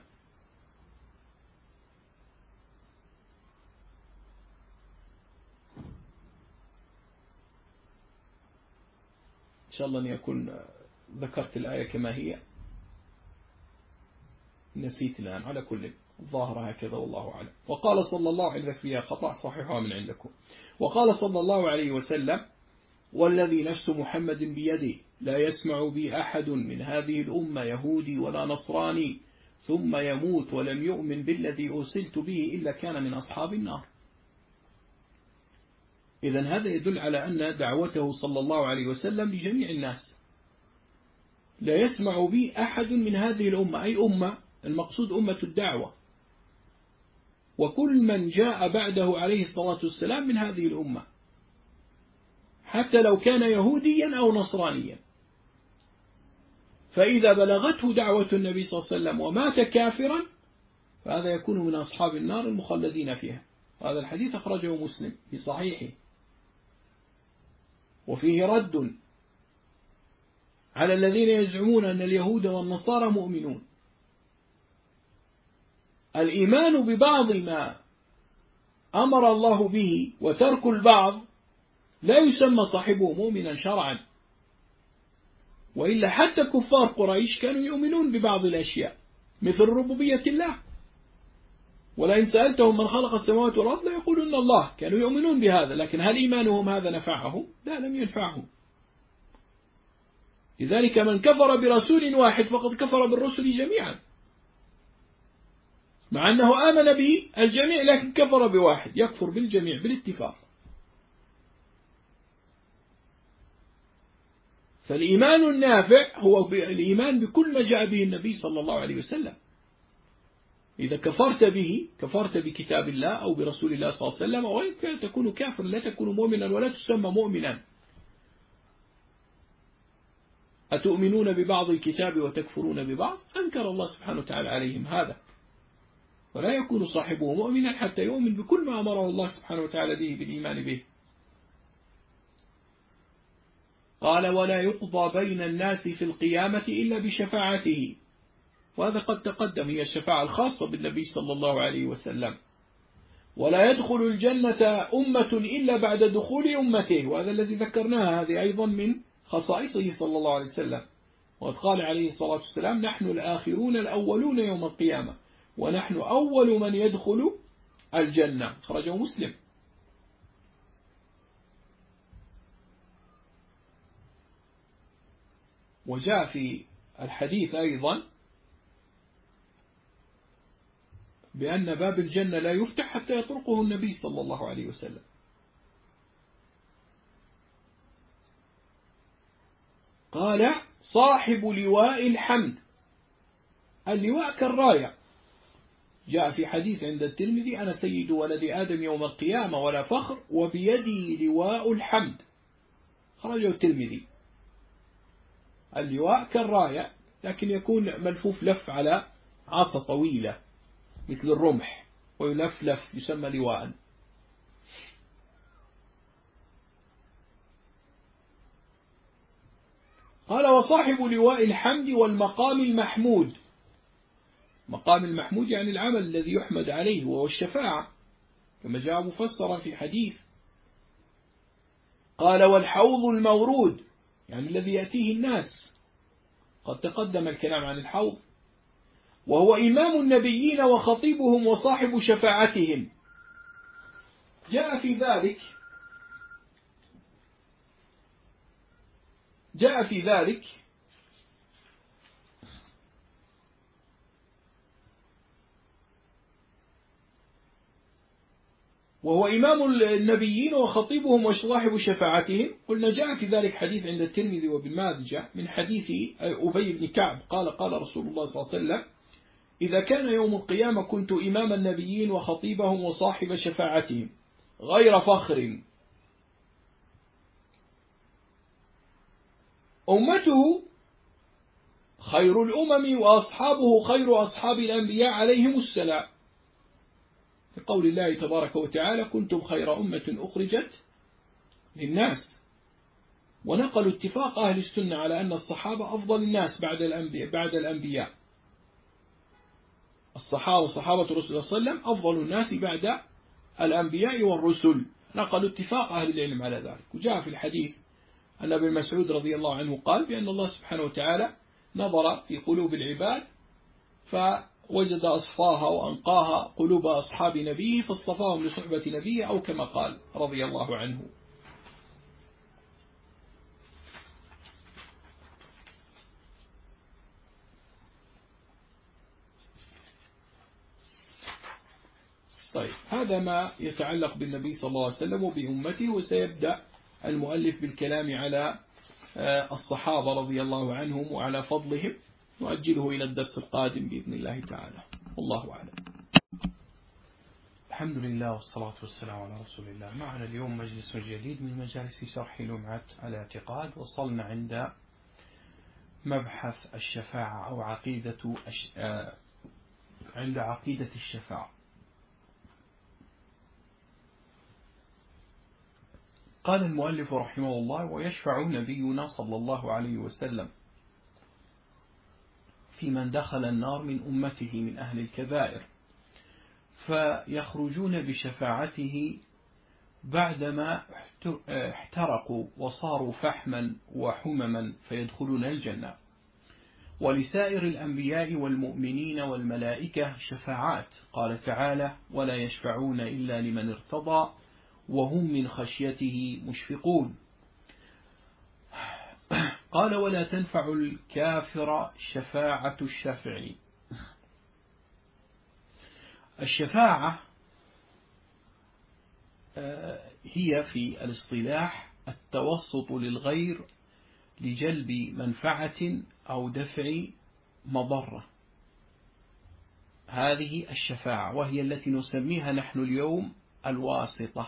إن شاء الله أن يكون ذكرت الآية كما هي، نسيت الآن، على كل ظاهر هكذا والله أعلم. وقال صلى الله عليه وسلم فيها خطأ صحيحها من عندكم. وقال صلى الله عليه وسلم: والذي نفس محمد بيده لا يسمع بي أحد من هذه الأمة يهودي ولا نصراني ثم يموت ولم يؤمن بالذي أرسلت به إلا كان من أصحاب النار. إذن هذا يدل على أن دعوته صلى الله عليه وسلم لجميع الناس. لا يسمع بي أحد من هذه الأمة، أي أمة المقصود أمة الدعوة، وكل من جاء بعده عليه الصلاة والسلام من هذه الأمة. حتى لو كان يهوديا أو نصرانيا. فإذا بلغته دعوة النبي صلى الله عليه وسلم ومات كافرا فهذا يكون من أصحاب النار المخلدين فيها. هذا الحديث أخرجه مسلم في صحيحه، وفيه رد على الذين يزعمون أن اليهود والنصارى مؤمنون. الإيمان ببعض ما أمر الله به وترك البعض لا يسمى صاحبه مؤمنا شرعا، وإلا حتى كفار قريش كانوا يؤمنون ببعض الأشياء مثل ربوبية الله، ولئن سألتهم من خلق السماوات والأرض لا يقولون الله، كانوا يؤمنون بهذا، لكن هل إيمانهم هذا نفعهم؟ لا، لم ينفعهم. لذلك من كفر برسول واحد فقد كفر بالرسل جميعا، مع أنه آمن به الجميع لكن كفر بواحد، يكفر بالجميع بالاتفاق. فالإيمان النافع هو الإيمان بكل ما جاء به النبي صلى الله عليه وسلم. إذا كفرت به كفرت بكتاب الله أو برسول الله صلى الله عليه وسلم، وإن كان تكون كافر لا تكون مؤمنا ولا تسمى مؤمنا. أتؤمنون ببعض الكتاب وتكفرون ببعض؟ أنكر الله سبحانه وتعالى عليهم هذا، ولا يكون صاحبه مؤمنا حتى يؤمن بكل ما أمره الله سبحانه وتعالى به بالإيمان به. قال: ولا يقضى بين الناس في القيامة إلا بشفاعته، وهذا قد تقدم، هي الشفاعة الخاصة بالنبي صلى الله عليه وسلم. ولا يدخل الجنة أمة إلا بعد دخول أمته، وهذا الذي ذكرناه، هذه أيضا من خصائصه صلى الله عليه وسلم. وقد قال عليه الصلاة والسلام: نحن الآخرون الأولون يوم القيامة، ونحن أول من يدخل الجنة. خرجه مسلم. وجاء في الحديث أيضا بأن باب الجنة لا يفتح حتى يطرقه النبي صلى الله عليه وسلم. قال: صاحب لواء الحمد. اللواء كالراية. جاء في حديث عند الترمذي: أنا سيد ولد آدم يوم القيامة ولا فخر، وبيدي لواء الحمد. خرجه الترمذي. اللواء كالراية، لكن يكون ملفوف لف على عصا طويلة مثل الرمح، ويلف لف يسمى لواء. قال: وصاحب لواء الحمد والمقام المحمود. مقام المحمود يعني العمل الذي يحمد عليه، وهو الشفاعة كما جاء مفسرا في حديث. قال: والحوض المورود يعني الذي يأتيه الناس، قد تقدم الكلام عن الحوض، وهو إمام النبيين وخطيبهم وصاحب شفاعتهم. جاء في ذلك جاء في ذلك وهو إمام النبيين وخطيبهم وصاحب شفاعتهم. قلنا جاء في ذلك حديث عند الترمذي وابن ماجه من حديث أبي بن كعب قال: قال رسول الله صلى الله عليه وسلم: إذا كان يوم القيامة كنت إمام النبيين وخطيبهم وصاحب شفاعتهم غير فخر. أمته خير الأمم وأصحابه خير أصحاب الأنبياء عليهم السلام، لقول الله تبارك وتعالى: كنتم خير أمة أخرجت للناس. ونقلوا اتفاق أهل السنة على أن الصحابة أفضل الناس بعد الأنبياء, بعد الأنبياء. الصحابة صحابة رسول الله صلى الله عليه وسلم أفضل الناس بعد الأنبياء والرسل، نقلوا اتفاق أهل العلم على ذلك. وجاء في الحديث أن ابن مسعود رضي الله عنه قال بأن الله سبحانه وتعالى نظر في قلوب العباد فوجد أصفاها وأنقاها قلوب أصحاب نبيه فاصطفاهم لصحبة نبيه، أو كما قال رضي الله عنه. طيب، هذا ما يتعلق بالنبي صلى الله عليه وسلم وبأمته. وسيبدأ المؤلف بالكلام على الصحابة رضي الله عنهم وعلى فضلهم، نؤجله إلى الدرس القادم بإذن الله تعالى. والله أعلم. الحمد لله والصلاة والسلام على رسول الله. معنا اليوم مجلس جديد من مجالس شرح لمعة الاعتقاد. وصلنا عند مبحث الشفاعة أو عقيدة الش... عند عقيدة الشفاعة. قال المؤلف رحمه الله: ويشفع نبينا صلى الله عليه وسلم في من دخل النار من أمته من أهل الكبائر، فيخرجون بشفاعته بعدما احترقوا وصاروا فحما وحمما فيدخلون الجنة. ولسائر الأنبياء والمؤمنين والملائكة شفاعات، قال تعالى: ولا يشفعون إلا لمن ارتضى وهم من خشيته مشفقون. قال: ولا تنفع الكافر شفاعة الشافعين. الشفاعة هي في الاصطلاح التوسط للغير لجلب منفعة أو دفع مضرة. هذه الشفاعة، وهي التي نسميها نحن اليوم الواسطة.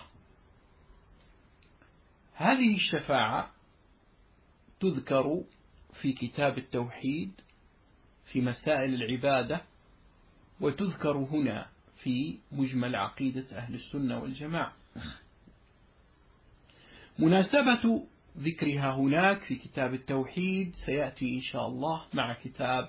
هذه الشفاعة تذكر في كتاب التوحيد في مسائل العبادة، وتذكر هنا في مجمل عقيدة أهل السنة والجماعة. مناسبة ذكرها هناك في كتاب التوحيد سيأتي إن شاء الله مع كتاب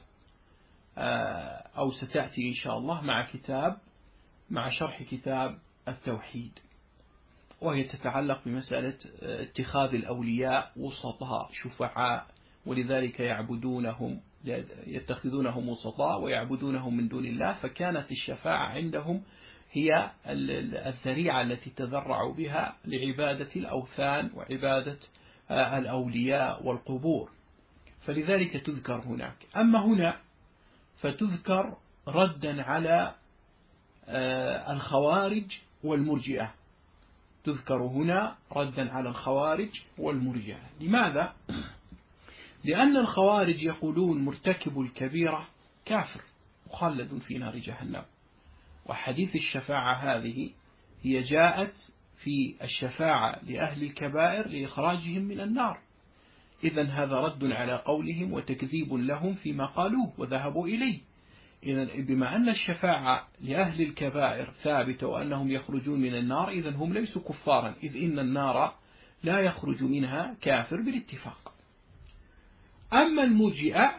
أو ستأتي إن شاء الله مع كتاب مع شرح كتاب التوحيد، وهي تتعلق بمسألة اتخاذ الأولياء وسطاء شفعاء، ولذلك يعبدونهم يتخذونهم وسطاء ويعبدونهم من دون الله. فكانت الشفاعة عندهم هي الذريعة التي تذرعوا بها لعبادة الأوثان وعبادة الأولياء والقبور، فلذلك تذكر هناك. أما هنا فتذكر ردا على الخوارج والمرجئة، تذكر هنا ردا على الخوارج والمرجئة. لماذا؟ لأن الخوارج يقولون مرتكب الكبيرة كافر مخلد في نار جهنم، وحديث الشفاعة هذه هي جاءت في الشفاعة لأهل الكبائر لإخراجهم من النار. إذن هذا رد على قولهم وتكذيب لهم فيما قالوه وذهبوا إليه. إذن بما أن الشفاعة لأهل الكبائر ثابتة وأنهم يخرجون من النار، إذن هم ليسوا كفارا، إذ إن النار لا يخرج منها كافر بالاتفاق. أما المرجئة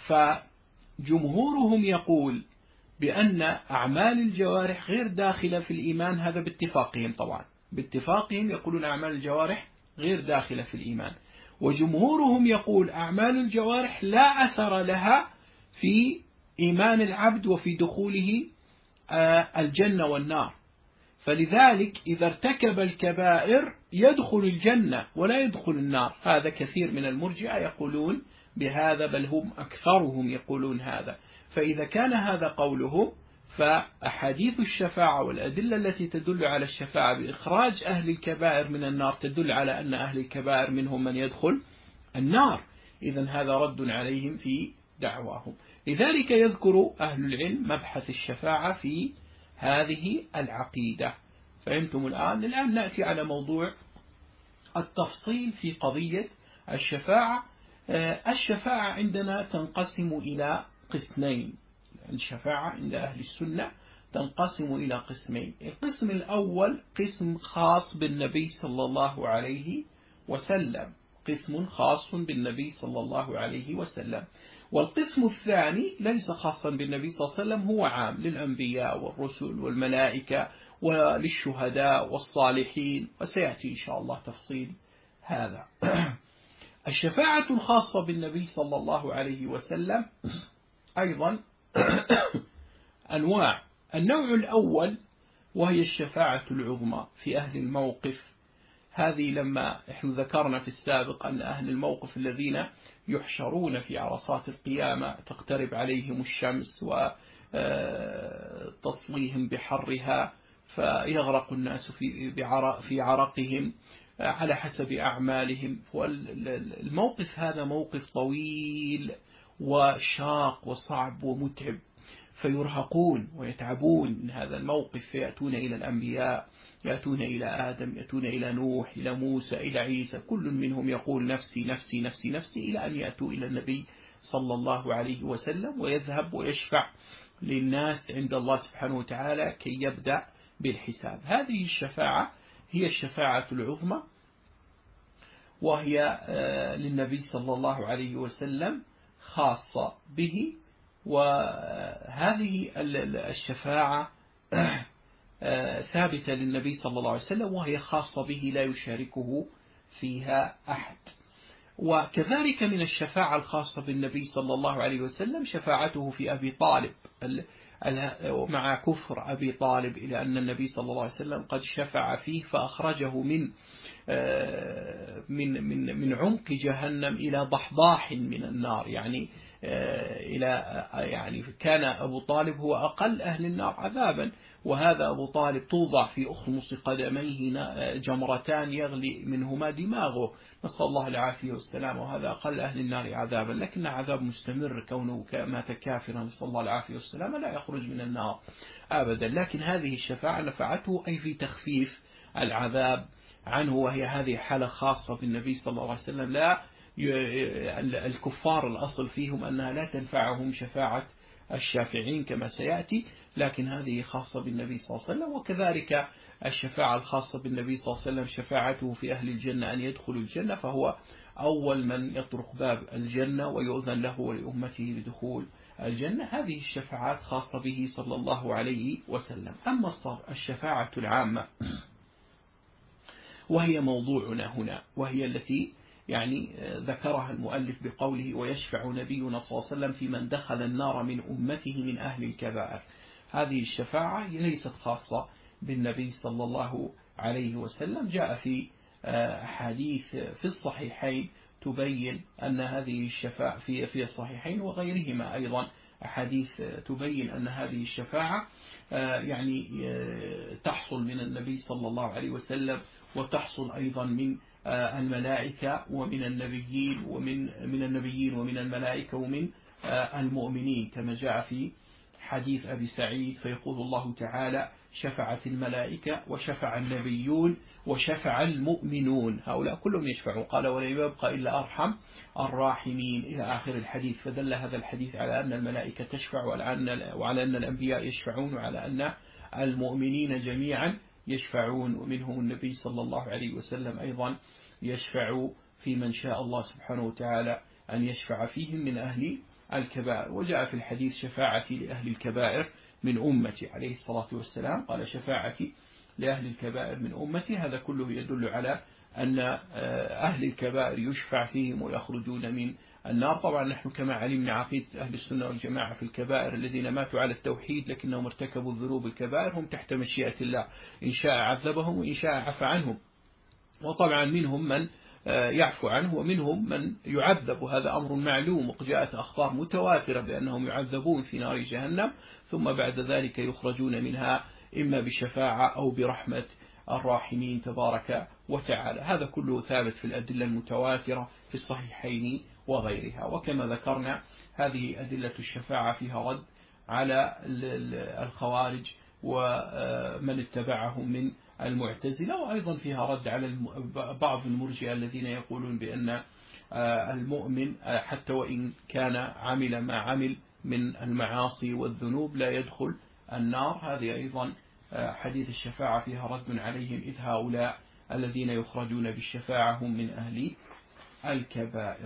فجمهورهم يقول بأن أعمال الجوارح غير داخلة في الإيمان، هذا باتفاقهم طبعا، باتفاقهم يقولون أعمال الجوارح غير داخلة في الإيمان. وجمهورهم يقول أعمال الجوارح لا أثر لها في إيمان العبد وفي دخوله الجنة والنار، فلذلك إذا ارتكب الكبائر يدخل الجنة ولا يدخل النار. هذا كثير من المرجئة يقولون بهذا، بل هم أكثرهم يقولون هذا. فإذا كان هذا قولهم، فأحاديث الشفاعة والأدلة التي تدل على الشفاعة بإخراج أهل الكبائر من النار تدل على أن أهل الكبائر منهم من يدخل النار. إذن هذا رد عليهم في دعواهم. لذلك يذكر أهل العلم مبحث الشفاعة في هذه العقيدة. فهمتم الآن؟ الآن نأتي على موضوع التفصيل في قضية الشفاعة. الشفاعة عندنا تنقسم إلى قسمين. الشفاعة عند أهل السنة تنقسم إلى قسمين. القسم الأول قسم خاص بالنبي صلى الله عليه وسلم، قسم خاص بالنبي صلى الله عليه وسلم. والقسم الثاني ليس خاصا بالنبي صلى الله عليه وسلم، هو عام للأنبياء والرسل والملائكة وللشهداء والصالحين، وسيأتي إن شاء الله تفصيل هذا. الشفاعة الخاصة بالنبي صلى الله عليه وسلم أيضا أنواع. النوع الأول وهي الشفاعة العظمى في أهل الموقف. هذه لما نحن ذكرنا في السابق أن أهل الموقف الذين يحشرون في عرصات القيامة تقترب عليهم الشمس وتصليهم بحرها فيغرق الناس في عرقهم على حسب أعمالهم. والموقف هذا موقف طويل وشاق وصعب ومتعب، فيرهقون ويتعبون من هذا الموقف، فيأتون إلى الأنبياء، يأتون إلى آدم، يأتون إلى نوح، إلى موسى، إلى عيسى، كل منهم يقول نفسي نفسي نفسي نفسي، إلى أن يأتوا إلى النبي صلى الله عليه وسلم ويذهب ويشفع للناس عند الله سبحانه وتعالى كي يبدأ بالحساب. هذه الشفاعة هي الشفاعة العظمى، وهي للنبي صلى الله عليه وسلم خاصة به. وهذه الشفاعة ثابتة للنبي صلى الله عليه وسلم، وهي خاصة به لا يشاركه فيها أحد. وكذلك من الشفاعة الخاصة بالنبي صلى الله عليه وسلم شفاعته في أبي طالب مع كفر أبي طالب، إلى أن النبي صلى الله عليه وسلم قد شفع فيه فأخرجه من من من من عمق جهنم إلى ضحضاح من النار، يعني إلى يعني كان أبو طالب هو أقل أهل النار عذابا، وهذا أبو طالب توضع في أخمص قدميه جمرتان يغلي منهما دماغه، نسأل الله العافية والسلام، وهذا أقل أهل النار عذابا، لكن عذاب مستمر كونه مات كافرا نسأل الله العافية والسلام لا يخرج من النار أبدا. لكن هذه الشفاعة نفعته أي في تخفيف العذاب عنه، وهي هذه حالة خاصة بالنبي صلى الله عليه وسلم. لا الكفار الأصل فيهم أنها لا تنفعهم شفاعة الشافعين كما سيأتي، لكن هذه خاصة بالنبي صلى الله عليه وسلم. وكذلك الشفاعة الخاصة بالنبي صلى الله عليه وسلم شفاعته في أهل الجنة أن يدخلوا الجنة، فهو أول من يطرق باب الجنة ويؤذن له ولأمته بدخول الجنة. هذه الشفاعات خاصة به صلى الله عليه وسلم. أما الشفاعة العامة وهي موضوعنا هنا، وهي التي يعني ذكرها المؤلف بقوله ويشفع نبينا صلى الله عليه وسلم في من دخل النار من أمته من أهل الكبائر. هذه الشفاعة ليست خاصة بالنبي صلى الله عليه وسلم. جاء في أحاديث في الصحيحين تبين أن هذه الشفاعة في في الصحيحين وغيرهما أيضا أحاديث تبين أن هذه الشفاعة يعني تحصل من النبي صلى الله عليه وسلم، وتحصل أيضا من الملائكة ومن النبيين ومن من النبيين ومن الملائكة ومن المؤمنين، كما جاء في حديث أبي سعيد فيقول الله تعالى شفعت الملائكة وشفع النبيون وشفع المؤمنون، هؤلاء كلهم يشفعون. قال ولا يبقى إلا أرحم الراحمين إلى آخر الحديث. فدل هذا الحديث على أن الملائكة تشفع، وعلى أن الأنبياء يشفعون، وعلى أن المؤمنين جميعا يشفعون، ومنهم النبي صلى الله عليه وسلم أيضا يشفع في من شاء الله سبحانه وتعالى أن يشفع فيهم من أهل الكبائر. وجاء في الحديث شفاعتي لأهل الكبائر من أمتي عليه الصلاة والسلام، قال شفاعتي لأهل الكبائر من أمتي. هذا كله يدل على أن أهل الكبائر يشفع فيهم ويخرجون من النار. طبعا نحن كما علمنا عقيدة أهل السنة والجماعة في الكبائر الذين ماتوا على التوحيد لكنهم ارتكبوا الذنوب الكبائر هم تحت مشيئة الله، إن شاء عذبهم وإن شاء عفى عنهم. وطبعا منهم من يعفو عنه ومنهم من يعذب، هذا أمر معلوم، وجاءت أخبار متواترة بأنهم يعذبون في نار جهنم ثم بعد ذلك يخرجون منها إما بشفاعة أو برحمة الراحمين تبارك وتعالى. هذا كله ثابت في الأدلة المتواترة في الصحيحين وغيرها. وكما ذكرنا هذه أدلة الشفاعة فيها رد على الخوارج ومن اتبعهم من المعتزلة، وأيضا فيها رد على بعض المرجئة الذين يقولون بأن المؤمن حتى وإن كان عمل ما عمل من المعاصي والذنوب لا يدخل النار. هذه أيضا حديث الشفاعة فيها رد عليهم، إذ هؤلاء الذين يخرجون بالشفاعة هم من أهل الكبائر.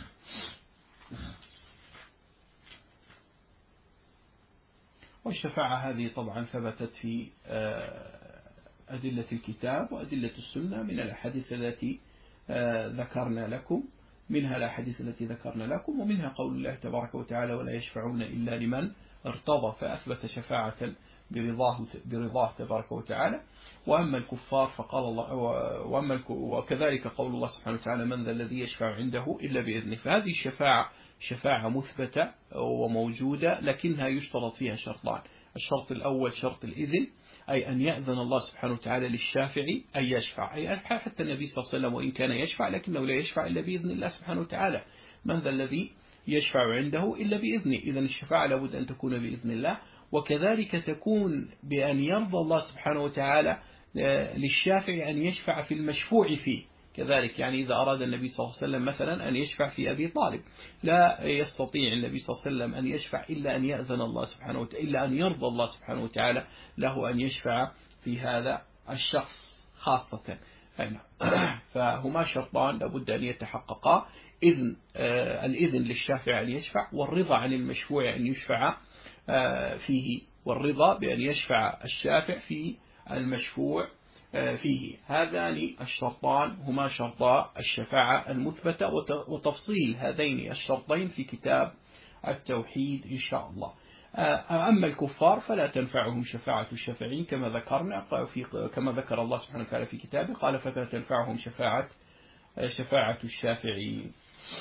والشفاعة هذه طبعا ثبتت في أدلة الكتاب وأدلة السنة من الأحاديث التي ذكرنا لكم، منها الأحاديث التي ذكرنا لكم، ومنها قول الله تبارك وتعالى ولا يشفعون إلا لمن ارتضى، فأثبت شفاعة برضاه, برضاه تبارك وتعالى. وأما الكفار فقال الله وأما وكذلك قول الله سبحانه وتعالى من ذا الذي يشفع عنده إلا بإذنه. فهذه الشفاعة شفاعة مثبتة وموجودة، لكنها يشترط فيها شرطان. الشرط الأول شرط الإذن، أي أن يأذن الله سبحانه وتعالى للشافع أن يشفع، أي حتى النبي صلى الله عليه وسلم وإن كان يشفع لكنه لا يشفع إلا بإذن الله سبحانه وتعالى. من ذا الذي يشفع عنده إلا بإذنه. إذن الشفاعة لابد أن تكون بإذن الله. وكذلك تكون بأن يرضى الله سبحانه وتعالى للشافع أن يشفع في المشفوع فيه كذلك. يعني إذا أراد النبي صلى الله عليه وسلم مثلا أن يشفع في أبي طالب، لا يستطيع النبي صلى الله عليه وسلم أن يشفع إلا أن يأذن الله سبحانه وتعالى، إلا أن يرضى الله سبحانه وتعالى له أن يشفع في هذا الشخص خاصة. فهما شرطان لابد أن يتحققا: إذن الإذن للشافع أن يشفع، والرضا عن المشفوع أن يشفع فيه، والرضا بأن يشفع الشافع في المشفوع فيه. هذان الشرطان هما شرطا الشفاعة المثبتة، وتفصيل هذين الشرطين في كتاب التوحيد إن شاء الله. أما الكفار فلا تنفعهم شفاعة الشافعين كما ذكرنا في كما ذكر الله سبحانه وتعالى في كتابه، قال فلا تنفعهم شفاعة شفاعة الشافعين.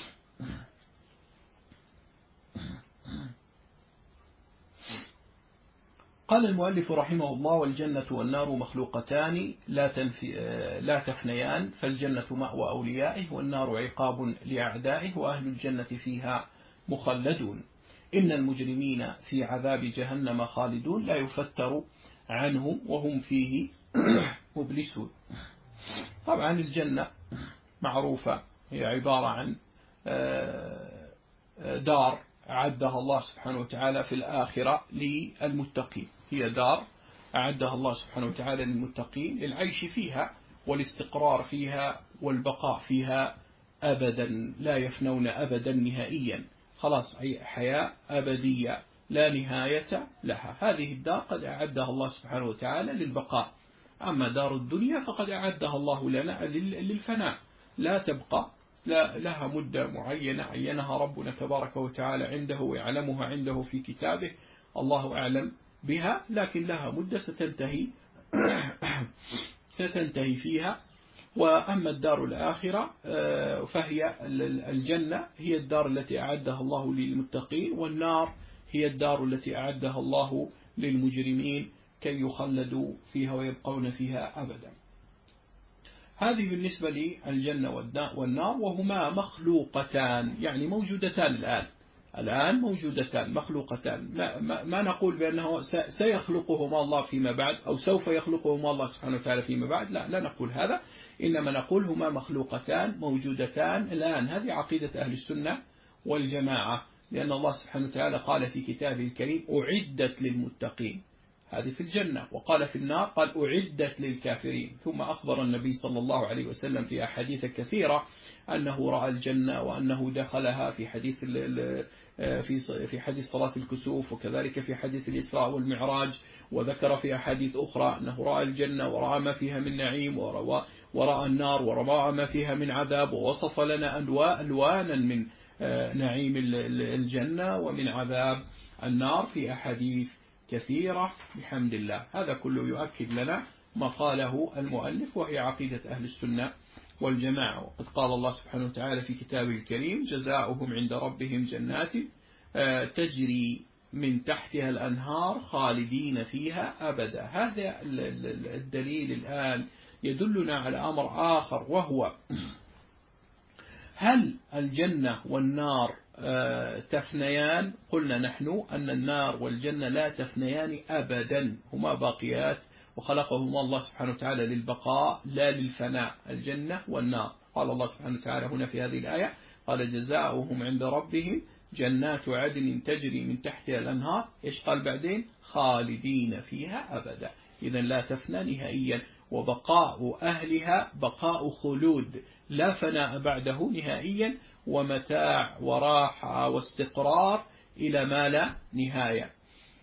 قال المؤلف رحمه الله: والجنة والنار مخلوقتان لا, تنفي لا تفنيان، فالجنة مأوى أوليائه والنار عقاب لأعدائه، وأهل الجنة فيها مخلدون. إن المجرمين في عذاب جهنم خالدون لا يفتر عنهم وهم فيه مبلسون. طبعا الجنة معروفة، هي عبارة عن دار أعدها الله سبحانه وتعالى في الآخرة للمتقين، هي دار أعدها الله سبحانه وتعالى للمتقين للعيش فيها والاستقرار فيها والبقاء فيها أبدا، لا يفنون أبدا نهائيا، خلاص حياة أبدية لا نهاية لها. هذه الدار قد أعدها الله سبحانه وتعالى للبقاء. أما دار الدنيا فقد أعدها الله لنا للفناء، لا تبقى، لا لها مدة معينة عينها ربنا تبارك وتعالى عنده ويعلمها عنده في كتابه، الله أعلم بها، لكن لها مدة ستنتهي ستنتهي فيها. وأما الدار الآخرة فهي الجنة هي الدار التي أعدها الله للمتقين، والنار هي الدار التي أعدها الله للمجرمين كي يخلدوا فيها ويبقون فيها أبدا. هذه بالنسبة للجنة والنار، وهما مخلوقتان، يعني موجودتان الآن الآن موجودتان مخلوقتان. ما, ما, ما نقول بأنه سيخلقهما الله فيما بعد أو سوف يخلقهما الله سبحانه وتعالى فيما بعد، لا لا نقول هذا، إنما نقول هما مخلوقتان موجودتان الآن. هذه عقيدة أهل السنة والجماعة، لأن الله سبحانه وتعالى قال في كتابه الكريم: أعدت للمتقين، هذه في الجنة، وقال في النار قال أعدت للكافرين. ثم أخبر النبي صلى الله عليه وسلم في أحاديث كثيرة أنه رأى الجنة وأنه دخلها في حديث في في حديث صلاة الكسوف، وكذلك في حديث الإسراء والمعراج، وذكر في أحاديث أخرى أنه رأى الجنة ورأى ما فيها من نعيم، ورأى النار ورأى ما فيها من عذاب، ووصف لنا ألوانا من نعيم الجنة ومن عذاب النار في أحاديث كثيرة بحمد الله. هذا كله يؤكد لنا ما قاله المؤلف، وهي عقيدة أهل السنة والجماعة. وقد قال الله سبحانه وتعالى في كتابه الكريم: جزاؤهم عند ربهم جنات تجري من تحتها الأنهار خالدين فيها أبدا. هذا الدليل الآن يدلنا على أمر آخر، وهو هل الجنة والنار تفنيان؟ قلنا نحن أن النار والجنة لا تفنيان أبدا، هما باقيات، وخلقهما الله سبحانه وتعالى للبقاء لا للفناء، الجنة والنار. قال الله سبحانه وتعالى هنا في هذه الآية: قال جزاؤهم عند ربهم جنات عدن تجري من تحتها الأنهار، إيش قال بعدين؟ خالدين فيها أبدا. إذن لا تفنى نهائيا، وبقاء أهلها بقاء خلود لا فناء بعده نهائيا، ومتاع وراحة واستقرار إلى ما لا نهاية.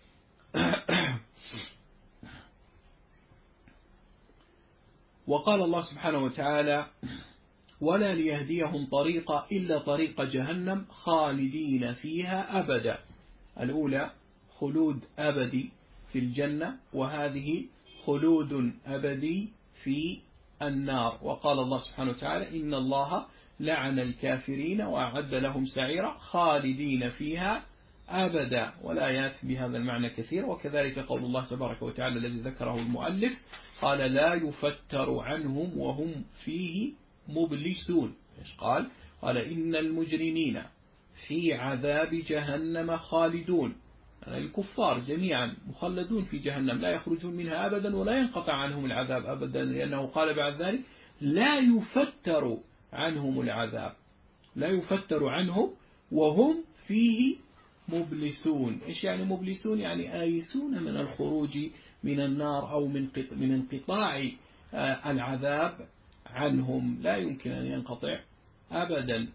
وقال الله سبحانه وتعالى: ولا ليهديهم طريقا إلا طريق جهنم خالدين فيها أبدا. الأولى خلود أبدي في الجنة، وهذه خلود أبدي في النار. وقال الله سبحانه وتعالى: إن الله لعن الكافرين وأعد لهم سعيرا خالدين فيها أبدا. والآيات بهذا المعنى كثير. وكذلك قول الله تبارك وتعالى الذي ذكره المؤلف، قال: لا يفتر عنهم وهم فيه مبلسون. إيش قال؟ قال: إن المجرمين في عذاب جهنم خالدون، يعني الكفار جميعا مخلدون في جهنم لا يخرجون منها أبدا ولا ينقطع عنهم العذاب أبدا، لأنه قال بعد ذلك لا يفتر عنهم العذاب، لا يفتر عنهم وهم فيه مبلسون. إيش يعني مبلسون؟ يعني آيسون من الخروج من النار أو من من انقطاع العذاب عنهم، لا يمكن أن ينقطع أبدا.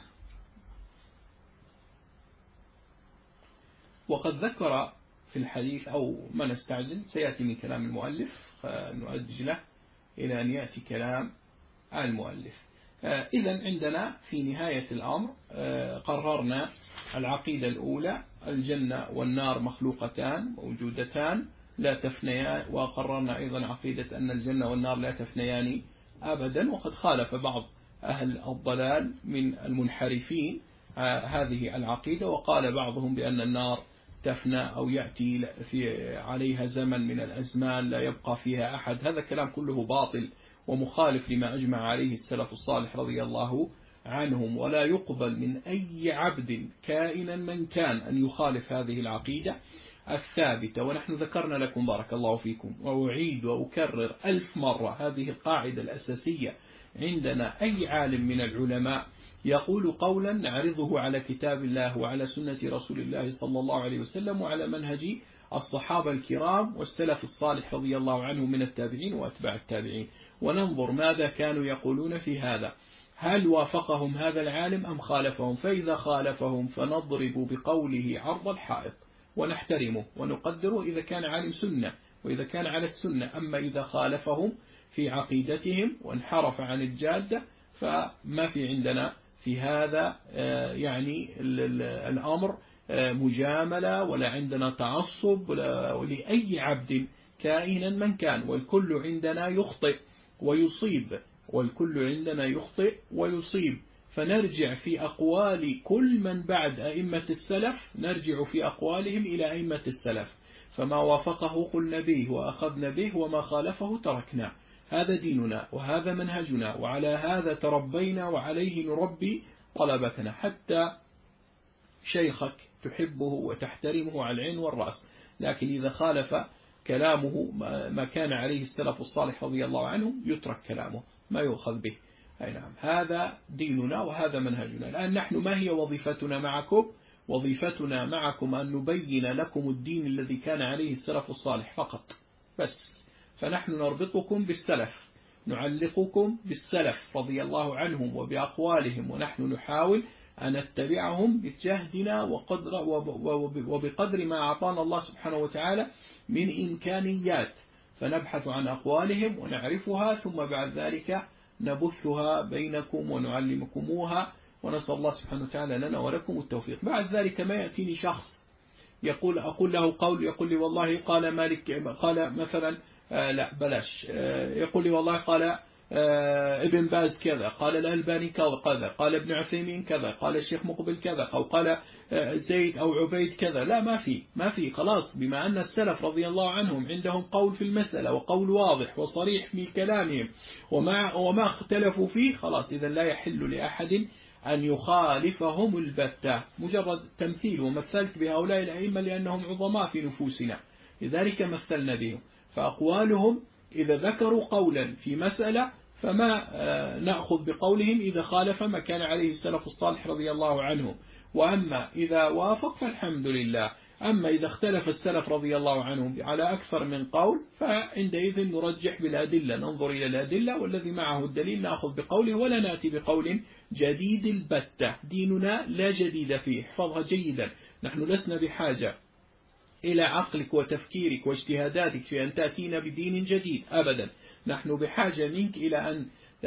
وقد ذكر في الحديث، أو ما نستعجل سيأتي من كلام المؤلف فنؤجل له إلى أن يأتي كلام المؤلف. إذن عندنا في نهاية الأمر قررنا العقيدة الأولى الجنة والنار مخلوقتان موجودتان لا تفنيان، وقررنا أيضا عقيدة أن الجنة والنار لا تفنيان أبدا. وقد خالف بعض أهل الضلال من المنحرفين هذه العقيدة، وقال بعضهم بأن النار تفنى أو يأتي في عليها زمن من الأزمان لا يبقى فيها أحد. هذا كلام كله باطل ومخالف لما أجمع عليه السلف الصالح رضي الله عنهم، ولا يقبل من أي عبد كائنا من كان أن يخالف هذه العقيدة الثابتة. ونحن ذكرنا لكم بارك الله فيكم وأعيد وأكرر ألف مرة هذه القاعدة الأساسية عندنا. أي عالم من العلماء يقول قولا نعرضه على كتاب الله وعلى سنة رسول الله صلى الله عليه وسلم وعلى منهج الصحابة الكرام والسلف الصالح رضي الله عنهم من التابعين وأتباع التابعين، وننظر ماذا كانوا يقولون في هذا، هل وافقهم هذا العالم أم خالفهم؟ فإذا خالفهم فنضرب بقوله عرض الحائط ونحترمه ونقدره إذا كان عالم سنة وإذا كان على السنة. أما إذا خالفهم في عقيدتهم وانحرف عن الجادة فما في عندنا في هذا يعني الأمر مجاملة ولا عندنا تعصب لأي عبد كائنا من كان، والكل عندنا يخطئ ويصيب، والكل عندنا يخطئ ويصيب. فنرجع في أقوال كل من بعد أئمة السلف، نرجع في أقوالهم إلى أئمة السلف، فما وافقه قلنا به وأخذنا به وما خالفه تركنا. هذا ديننا وهذا منهجنا، وعلى هذا تربينا وعليه نربي طلبتنا. حتى شيخك تحبه وتحترمه على العين والرأس، لكن إذا خالف كلامه ما كان عليه السلف الصالح رضي الله عنهم يترك كلامه ما يؤخذ به. أي نعم، هذا ديننا وهذا منهجنا. الآن نحن ما هي وظيفتنا معكم؟ وظيفتنا معكم أن نبين لكم الدين الذي كان عليه السلف الصالح فقط بس. فنحن نربطكم بالسلف، نعلقكم بالسلف رضي الله عنهم وبأقوالهم، ونحن نحاول أن نتبعهم بجهدنا وقدر وبقدر ما أعطانا الله سبحانه وتعالى من إمكانيات، فنبحث عن أقوالهم ونعرفها ثم بعد ذلك نبثها بينكم ونعلمكموها، ونسأل الله سبحانه وتعالى لنا ولكم التوفيق. بعد ذلك ما يأتيني شخص يقول أقول له قول يقول لي والله قال مالك قال مثلا آه لا بلاش آه يقول لي والله قال آه ابن باز كذا، قال الألباني كذا، قال ابن عثيمين كذا، قال الشيخ مقبل كذا، أو قال آه زيد أو عبيد كذا. لا، ما في ما في خلاص. بما أن السلف رضي الله عنهم عندهم قول في المسألة وقول واضح وصريح في كلامهم وما وما اختلفوا فيه، خلاص إذا لا يحل لأحد أن يخالفهم البتة. مجرد تمثيل، ومثلت بهؤلاء الأئمة لأنهم عظماء في نفوسنا لذلك مثلنا بهم. فأقوالهم إذا ذكروا قولا في مسألة فما نأخذ بقولهم إذا خالف ما كان عليه السلف الصالح رضي الله عنهم، وأما إذا وافق فالحمد لله. أما إذا اختلف السلف رضي الله عنهم على أكثر من قول فعندئذ نرجح بالأدلة، ننظر إلى الأدلة والذي معه الدليل نأخذ بقوله ولا نأتي بقول جديد البتة. ديننا لا جديد فيه، احفظها جيدا. نحن لسنا بحاجة إلى عقلك وتفكيرك واجتهاداتك في أن تأتينا بدين جديد أبدا. نحن بحاجة منك إلى أن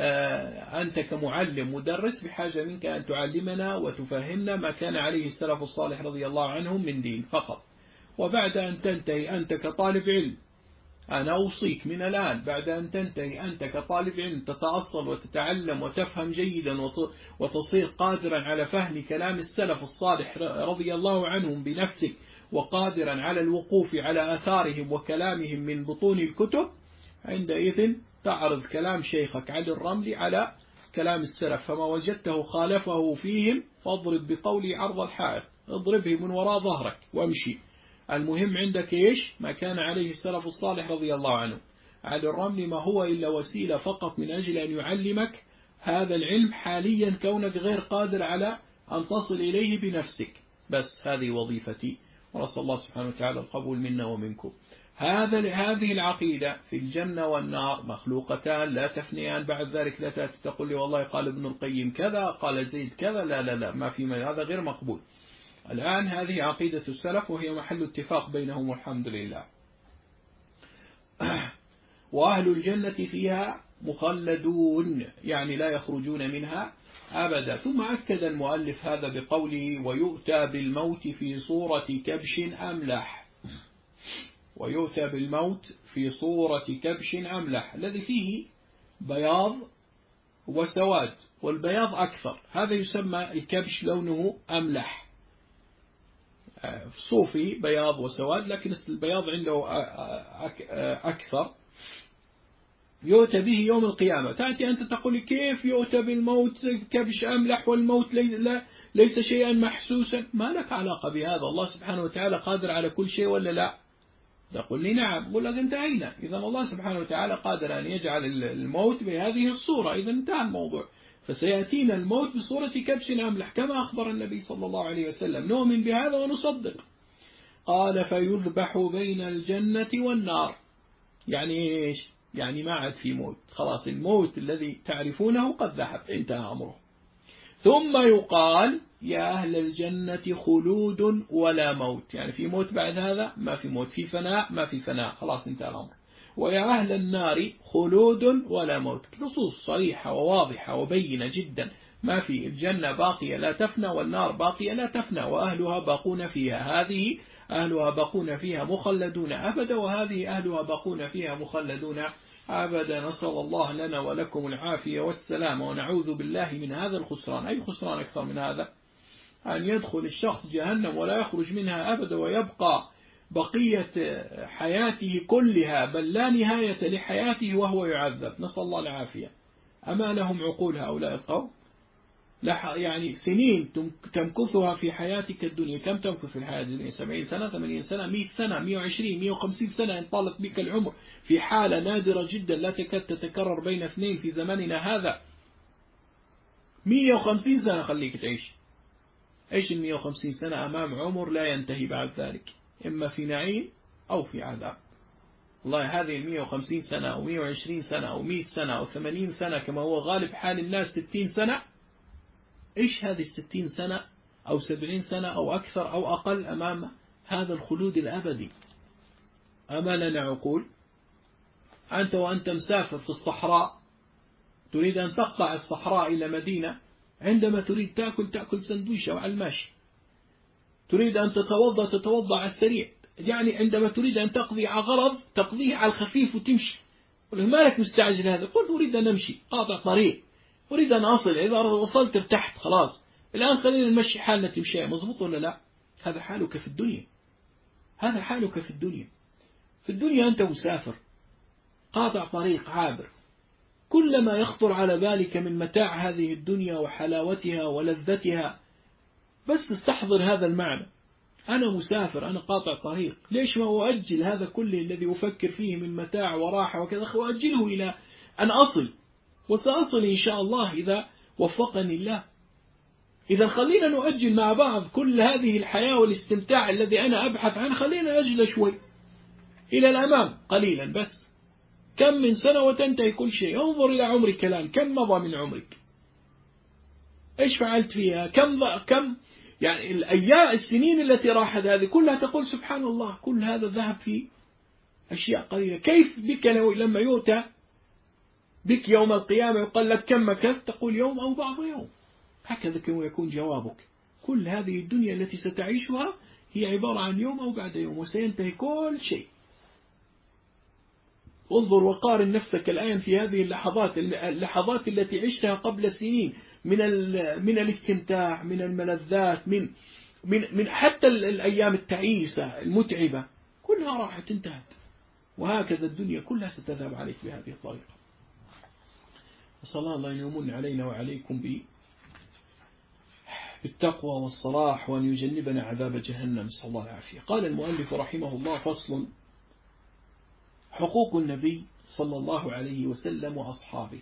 أنت كمعلم مدرس بحاجة منك أن تعلمنا وتفهمنا ما كان عليه السلف الصالح رضي الله عنهم من دين فقط. وبعد أن تنتهي أنت كطالب علم، أنا أوصيك من الآن بعد أن تنتهي أنت كطالب علم تتأصل وتتعلم وتفهم جيدا وتصير قادرا على فهم كلام السلف الصالح رضي الله عنهم بنفسك، وقادرا على الوقوف على أثارهم وكلامهم من بطون الكتب، عندئذ تعرض كلام شيخك علي الرملي على كلام السلف، فما وجدته خالفه فيهم واضرب بقولي عرض الحائط، اضربه من وراء ظهرك وامشي. المهم عندك إيش ما كان عليه السلف الصالح رضي الله عنه. على الرمل ما هو إلا وسيلة فقط من أجل أن يعلمك هذا العلم حاليا، كونك غير قادر على أن تصل إليه بنفسك. بس هذه وظيفتي، ورسول الله سبحانه وتعالى القبول منا ومنكم. هذا هذه العقيدة في الجنة والنار مخلوقتان لا تفنيان. بعد ذلك لا تأتي تقول لي والله قال ابن القيم كذا، قال زيد كذا، لا لا لا، ما في، هذا غير مقبول. الآن هذه عقيدة السلف وهي محل اتفاق بينهم والحمد لله. وأهل الجنة فيها مخلدون، يعني لا يخرجون منها أبدا. ثم أكد المؤلف هذا بقوله ويؤتى بالموت في صورة كبش أملح. ويؤتى بالموت في صورة كبش أملح، الذي فيه بياض وسواد، والبياض أكثر، هذا يسمى الكبش لونه أملح. صوفي بياض وسواد، لكن البياض عنده أكثر. يؤتى به يوم القيامة. تأتي أنت تقول كيف يؤتى بالموت كبش أملح والموت ليس شيئا محسوسا؟ ما لك علاقة بهذا، الله سبحانه وتعالى قادر على كل شيء ولا لا؟ تقول لي نعم، قل لك انتهينا. إذا الله سبحانه وتعالى قادر أن يجعل الموت بهذه الصورة، إذا انتهى الموضوع. فسيأتينا الموت بصورة كبش أملح كما أخبر النبي صلى الله عليه وسلم، نؤمن بهذا ونصدق. قال فيذبح بين الجنة والنار. يعني إيش؟ يعني ما عاد في موت، خلاص الموت الذي تعرفونه قد ذهب، انتهى أمره. ثم يقال يا أهل الجنة خلود ولا موت، يعني في موت بعد هذا؟ ما في موت. في فناء؟ ما في فناء، خلاص انتهى الأمر. ويا أهل النار خلود ولا موت. نصوص صريحة وواضحة وبينة جدا، ما في. الجنة باقية لا تفنى، والنار باقية لا تفنى، وأهلها باقون فيها. هذه أهلها باقون فيها مخلدون أبدا، وهذه أهلها باقون فيها مخلدون أبدا. نسأل الله لنا ولكم العافية والسلام، ونعوذ بالله من هذا الخسران. أي خسران أكثر من هذا؟ أن يدخل الشخص جهنم ولا يخرج منها أبدا، ويبقى بقية حياته كلها بل لا نهاية لحياته وهو يعذب. نسأل الله العافية. أما لهم عقول هؤلاء القوم؟ يعني سنين تمكثها في حياتك الدنيا. كم تمكث في الحياة الدنيا؟ سبعين سنة، ثمانين سنة، مئة سنة، مئة وعشرين، مئة وخمسين سنة إن طالت بك العمر، في حالة نادرة جدا لا تكاد تتكرر بين اثنين في زماننا هذا. مئة وخمسين سنة خليك تعيش. إيش ال مئة وخمسين سنة أمام عمر لا ينتهي بعد ذلك، إما في نعيم أو في عذاب. والله هذه مئة وخمسين سنة أو مئة وعشرين سنة أو مئة سنة أو ثمانين سنة كما هو غالب حال الناس، ستين سنة. إيش هذه الستين سنة أو سبعين سنة أو أكثر أو أقل أمام هذا الخلود الأبدي؟ أما لنا عقول؟ أنت وأنت مسافر في الصحراء تريد أن تقطع الصحراء إلى مدينة، عندما تريد تأكل تأكل سندويشة وعلى الماشي. تريد أن تتوضأ تتوضأ على السريع. يعني عندما تريد أن تقضي على غرض تقضيه على الخفيف وتمشي. ما لك مستعجل هذا؟ قل أريد أن أمشي، قاطع طريق، أريد أن أصل، إذا وصلت ارتحت خلاص، الآن خلينا نمشي حالنا تمشي. مضبوط ولا لا؟ هذا حالك في الدنيا، هذا حالك في الدنيا. في الدنيا أنت مسافر قاطع طريق عابر، كل ما يخطر على بالك من متاع هذه الدنيا وحلاوتها ولذتها، بس تستحضر هذا المعنى. أنا مسافر، أنا قاطع طريق، ليش ما أؤجل هذا كله الذي أفكر فيه من متاع وراحة وكذا، وأجله إلى أن أصل، وسأصل إن شاء الله إذا وفقني الله. إذا خلينا نؤجل مع بعض كل هذه الحياة والاستمتاع الذي أنا أبحث عنه، خلينا أجل شوي إلى الأمام قليلا بس. كم من سنة وتنتهي كل شيء. انظر إلى عمرك الآن، كم مضى من عمرك؟ إيش فعلت فيها؟ كم كم يعني الأيام السنين التي راحت هذه كلها تقول سبحان الله، كل هذا ذهب في أشياء قليلة. كيف بك لما يؤتى بك يوم القيامة يقال لك كم مكثت، تقول يوم أو بعض يوم. هكذا يكون جوابك. كل هذه الدنيا التي ستعيشها هي عبارة عن يوم أو بعد يوم، وسينتهي كل شيء. انظر وقارن نفسك الآن في هذه اللحظات اللحظات التي عشتها قبل سنين من من الاستمتاع، من الملذات، من من من حتى الأيام التعيسة المتعبة، كلها راحت انتهت. وهكذا الدنيا كلها ستذهب عليك بهذه الطريقة. صلى الله أن يمن علينا وعليكم بالتقوى والصلاح، وأن يجنبنا عذاب جهنم، نسأل الله العافية. قال المؤلف رحمه الله: فصل: حقوق النبي صلى الله عليه وسلم وأصحابه.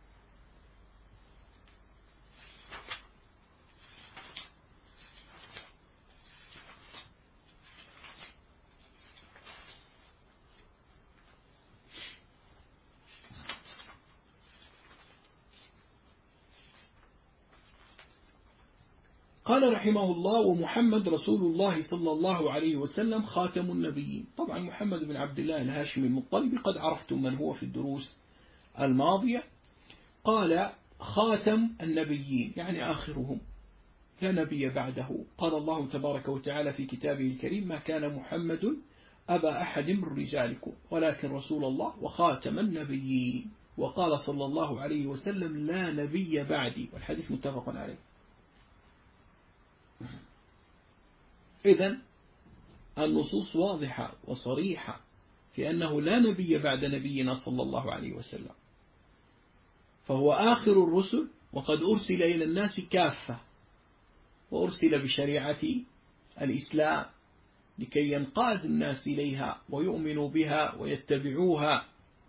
قال رحمه الله: ومحمد رسول الله صلى الله عليه وسلم خاتم النبيين. طبعا محمد بن عبد الله الهاشمي المطلبي قد عرفتم من هو في الدروس الماضية. قال: خاتم النبيين يعني آخرهم، لا نبي بعده. قال الله تبارك وتعالى في كتابه الكريم: ما كان محمد أبا أحد من رجالكم ولكن رسول الله وخاتم النبيين. وقال صلى الله عليه وسلم: لا نبي بعدي، والحديث متفق عليه. إذن النصوص واضحة وصريحة في أنه لا نبي بعد نبينا صلى الله عليه وسلم، فهو آخر الرسل، وقد أرسل إلى الناس كافة، وأرسل بشريعة الإسلام لكي ينقاد الناس إليها ويؤمنوا بها ويتبعوها.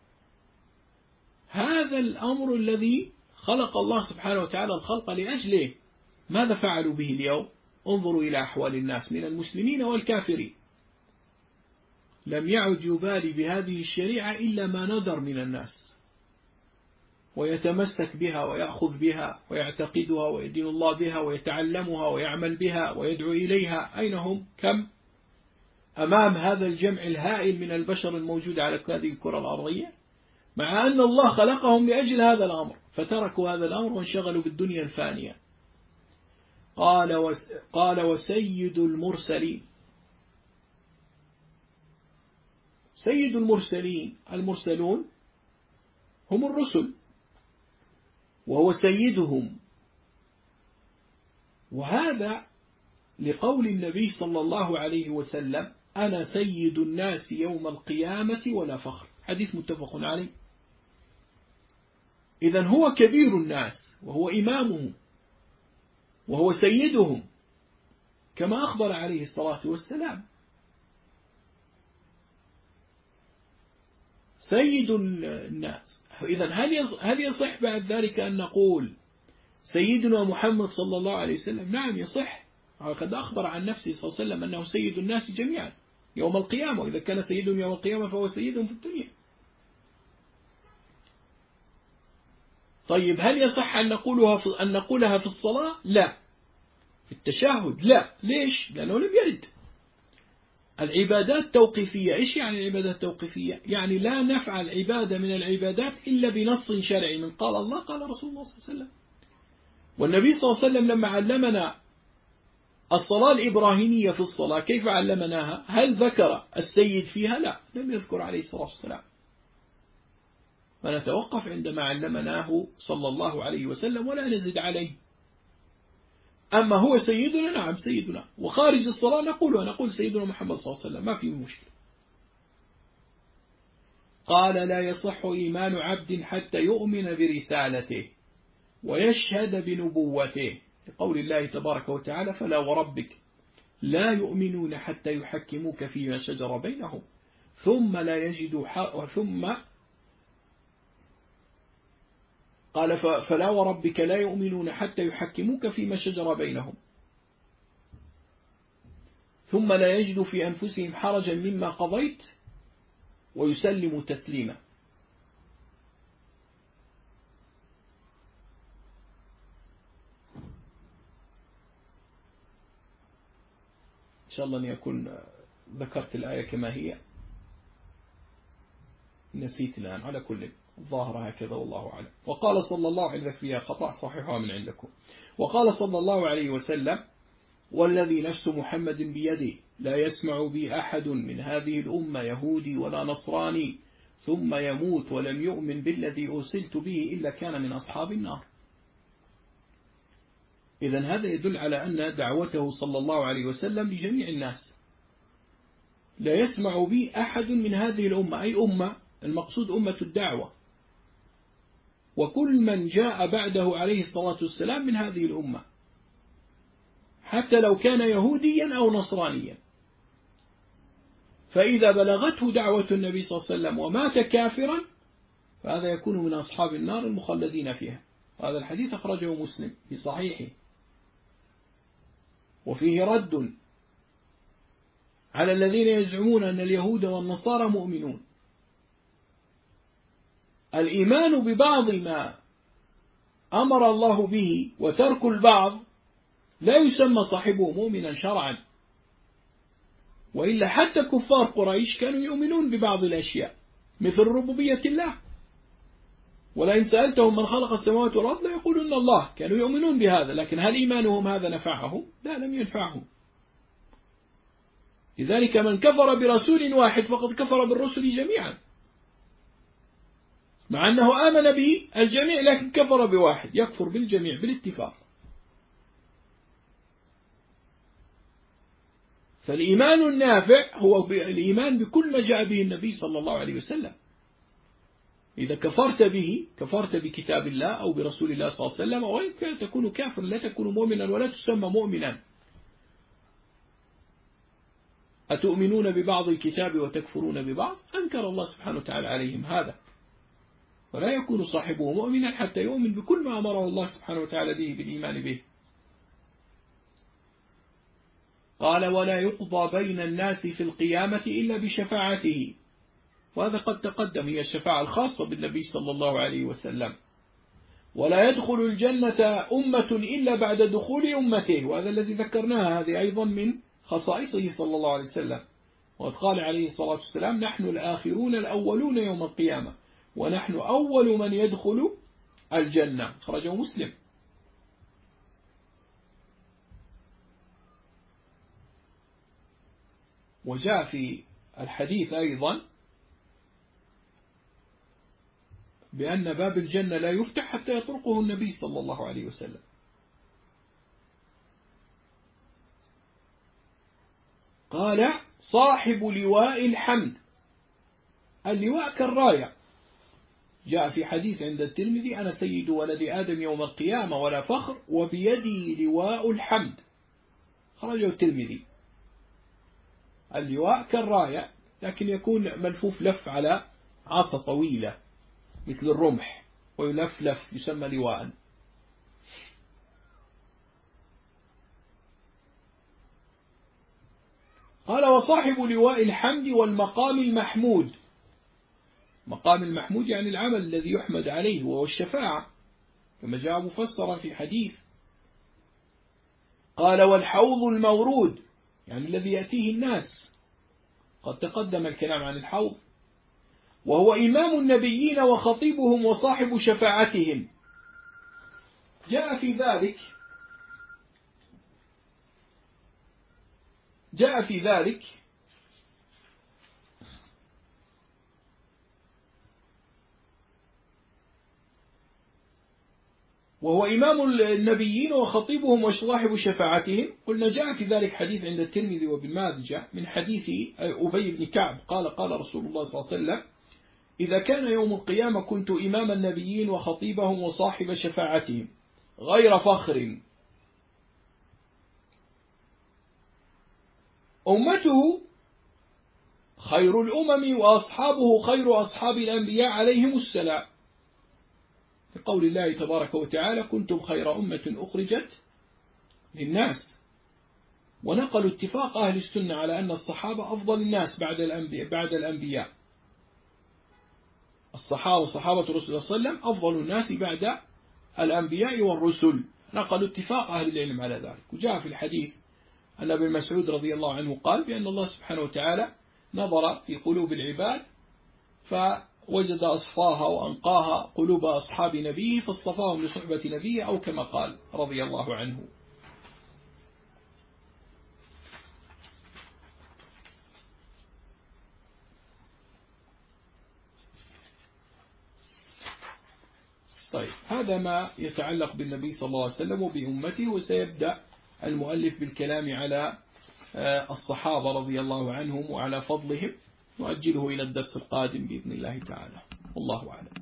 هذا الأمر الذي خلق الله سبحانه وتعالى الخلق لأجله. ماذا فعلوا به اليوم؟ انظروا إلى أحوال الناس من المسلمين والكافرين. لم يعد يبالي بهذه الشريعة إلا ما ندر من الناس، ويتمسك بها ويأخذ بها ويعتقدها ويدين الله بها ويتعلمها ويعمل بها ويدعو إليها. أين هم؟ كم أمام هذا الجمع الهائل من البشر الموجود على هذه الكرة الأرضية، مع أن الله خلقهم لأجل هذا الأمر، فتركوا هذا الأمر وانشغلوا بالدنيا الفانية. قال وس قال وسيد المرسلين. سيد المرسلين، المرسلون هم الرسل، وهو سيدهم. وهذا لقول النبي صلى الله عليه وسلم: أنا سيد الناس يوم القيامة ولا فخر، حديث متفق عليه. إذن هو كبير الناس وهو إمامهم وهو سيدهم كما أخبر عليه الصلاة والسلام. سيد الناس. إذن هل يصح بعد ذلك أن نقول سيدنا محمد صلى الله عليه وسلم؟ نعم يصح، قد أخبر عن نفسه صلى الله عليه وسلم أنه سيد الناس جميعا يوم القيامة، وإذا كان سيدهم يوم القيامة فهو سيدهم في الدنيا. طيب هل يصح أن نقولها في أن نقولها في الصلاة؟ لا. في التشهد؟ لا. ليش؟ لأنه لم يرد. العبادات توقيفية. إيش يعني العبادات التوقيفية؟ يعني لا نفعل عبادة من العبادات إلا بنص شرعي من قال الله قال رسول الله صلى الله عليه وسلم. والنبي صلى الله عليه وسلم لما علمنا الصلاة الإبراهيمية في الصلاة كيف علمناها؟ هل ذكر السيد فيها؟ لا، لم يذكر عليه الصلاة والسلام. فنتوقف عندما علمناه صلى الله عليه وسلم ولا نزد عليه. أما هو سيدنا، نعم سيدنا، وخارج الصلاة نقول نقول سيدنا محمد صلى الله عليه وسلم، ما في مشكلة. قال: لا يصح إيمان عبد حتى يؤمن برسالته ويشهد بنبوته، لقول الله تبارك وتعالى: فلا وربك لا يؤمنون حتى يحكموك فيما شجر بينهم ثم لا يجدوا ثم قال: فلا وربك لا يؤمنون حتى يحكموك فيما شجر بينهم ثم لا يجدوا في أنفسهم حرجا مما قضيت ويسلموا تسليما. إن شاء الله أن يكون ذكرت الآية كما هي، نسيت الآن، على كل ظاهر هكذا والله أعلم. وقال صلى الله عليه وسلم فيها خطأ صحيحها من عندكم. وقال صلى الله عليه وسلم: والذي نفس محمد بيده لا يسمع بي أحد من هذه الأمة يهودي ولا نصراني ثم يموت ولم يؤمن بالذي أرسلت به إلا كان من أصحاب النار. إذن هذا يدل على أن دعوته صلى الله عليه وسلم لجميع الناس. لا يسمع بي أحد من هذه الأمة، أي أمة المقصود أمة الدعوة، وكل من جاء بعده عليه الصلاة والسلام من هذه الأمة. حتى لو كان يهوديا أو نصرانيا. فإذا بلغته دعوة النبي صلى الله عليه وسلم ومات كافرا فهذا يكون من أصحاب النار المخلدين فيها. هذا الحديث أخرجه مسلم في صحيحه، وفيه رد على الذين يزعمون أن اليهود والنصارى مؤمنون. الإيمان ببعض ما أمر الله به وترك البعض لا يسمى صاحبه مؤمنا شرعا، وإلا حتى كفار قريش كانوا يؤمنون ببعض الأشياء مثل ربوبية الله، ولئن سألتهم من خلق السماوات والأرض لا يقولون الله، كانوا يؤمنون بهذا، لكن هل إيمانهم هذا نفعهم؟ لا، لم ينفعهم. لذلك من كفر برسول واحد فقد كفر بالرسل جميعا، مع أنه آمن به الجميع لكن كفر بواحد، يكفر بالجميع بالاتفاق. فالإيمان النافع هو الإيمان بكل ما جاء به النبي صلى الله عليه وسلم. إذا كفرت به كفرت بكتاب الله أو برسول الله صلى الله عليه وسلم، وإن كان تكون كافر لا تكون مؤمنا ولا تسمى مؤمنا. أتؤمنون ببعض الكتاب وتكفرون ببعض؟ أنكر الله سبحانه وتعالى عليهم هذا، ولا يكون صاحبه مؤمنا حتى يؤمن بكل ما أمره الله سبحانه وتعالى به بالإيمان به. قال ولا يقضى بين الناس في القيامة إلا بشفاعته، وهذا قد تقدم، هي الشفاعة الخاصة بالنبي صلى الله عليه وسلم. ولا يدخل الجنة أمة إلا بعد دخول أمته، وهذا الذي ذكرناه، هذه أيضا من خصائصه صلى الله عليه وسلم. وقد قال عليه الصلاة والسلام نحن الآخرون الأولون يوم القيامة ونحن أول من يدخل الجنة، خرجه مسلم. وجاء في الحديث أيضا بأن باب الجنة لا يفتح حتى يطرقه النبي صلى الله عليه وسلم. قال صاحب لواء الحمد، اللواء كالراية، جاء في حديث عند الترمذي أنا سيد ولد آدم يوم القيامة ولا فخر وبيدي لواء الحمد، خرجه الترمذي. اللواء كالراية لكن يكون ملفوف لف على عصا طويلة مثل الرمح ويلف لف يسمى لواء. قال وصاحب لواء الحمد والمقام المحمود، مقام المحمود يعني العمل الذي يحمد عليه وهو الشفاعة كما جاء مفسرا في حديث. قال والحوض المورود يعني الذي يأتيه الناس، قد تقدم الكلام عن الحوض، وهو إمام النبيين وخطيبهم وصاحب شفاعتهم. جاء في ذلك جاء في ذلك وهو إمام النبيين وخطيبهم وصاحب شفاعتهم. قلنا جاء في ذلك حديث عند الترمذي وابن ماجه من حديث أبي بن كعب قال قال رسول الله صلى الله عليه وسلم إذا كان يوم القيامة كنت إمام النبيين وخطيبهم وصاحب شفاعتهم غير فخر. أمته خير الأمم وأصحابه خير أصحاب الأنبياء عليهم السلام، بقول الله تبارك وتعالى كنتم خير أمة أخرجت للناس. ونقلوا اتفاق أهل السنة على أن الصحابة أفضل الناس بعد الأنبياء, بعد الأنبياء. الصحابة صحابة رسول الله صلى الله عليه وسلم أفضل الناس بعد الأنبياء والرسل، نقلوا اتفاق أهل العلم على ذلك. وجاء في الحديث أن ابن مسعود رضي الله عنه قال بأن الله سبحانه وتعالى نظر في قلوب العباد فوجد أصفاها وأنقاها قلوب أصحاب نبيه فاصطفاهم لصحبة نبيه، أو كما قال رضي الله عنه. طيب هذا ما يتعلق بالنبي صلى الله عليه وسلم وبأمته، وسيبدأ المؤلف بالكلام على الصحابة رضي الله عنهم وعلى فضلهم، نؤجله إلى الدرس القادم بإذن الله تعالى، والله أعلم.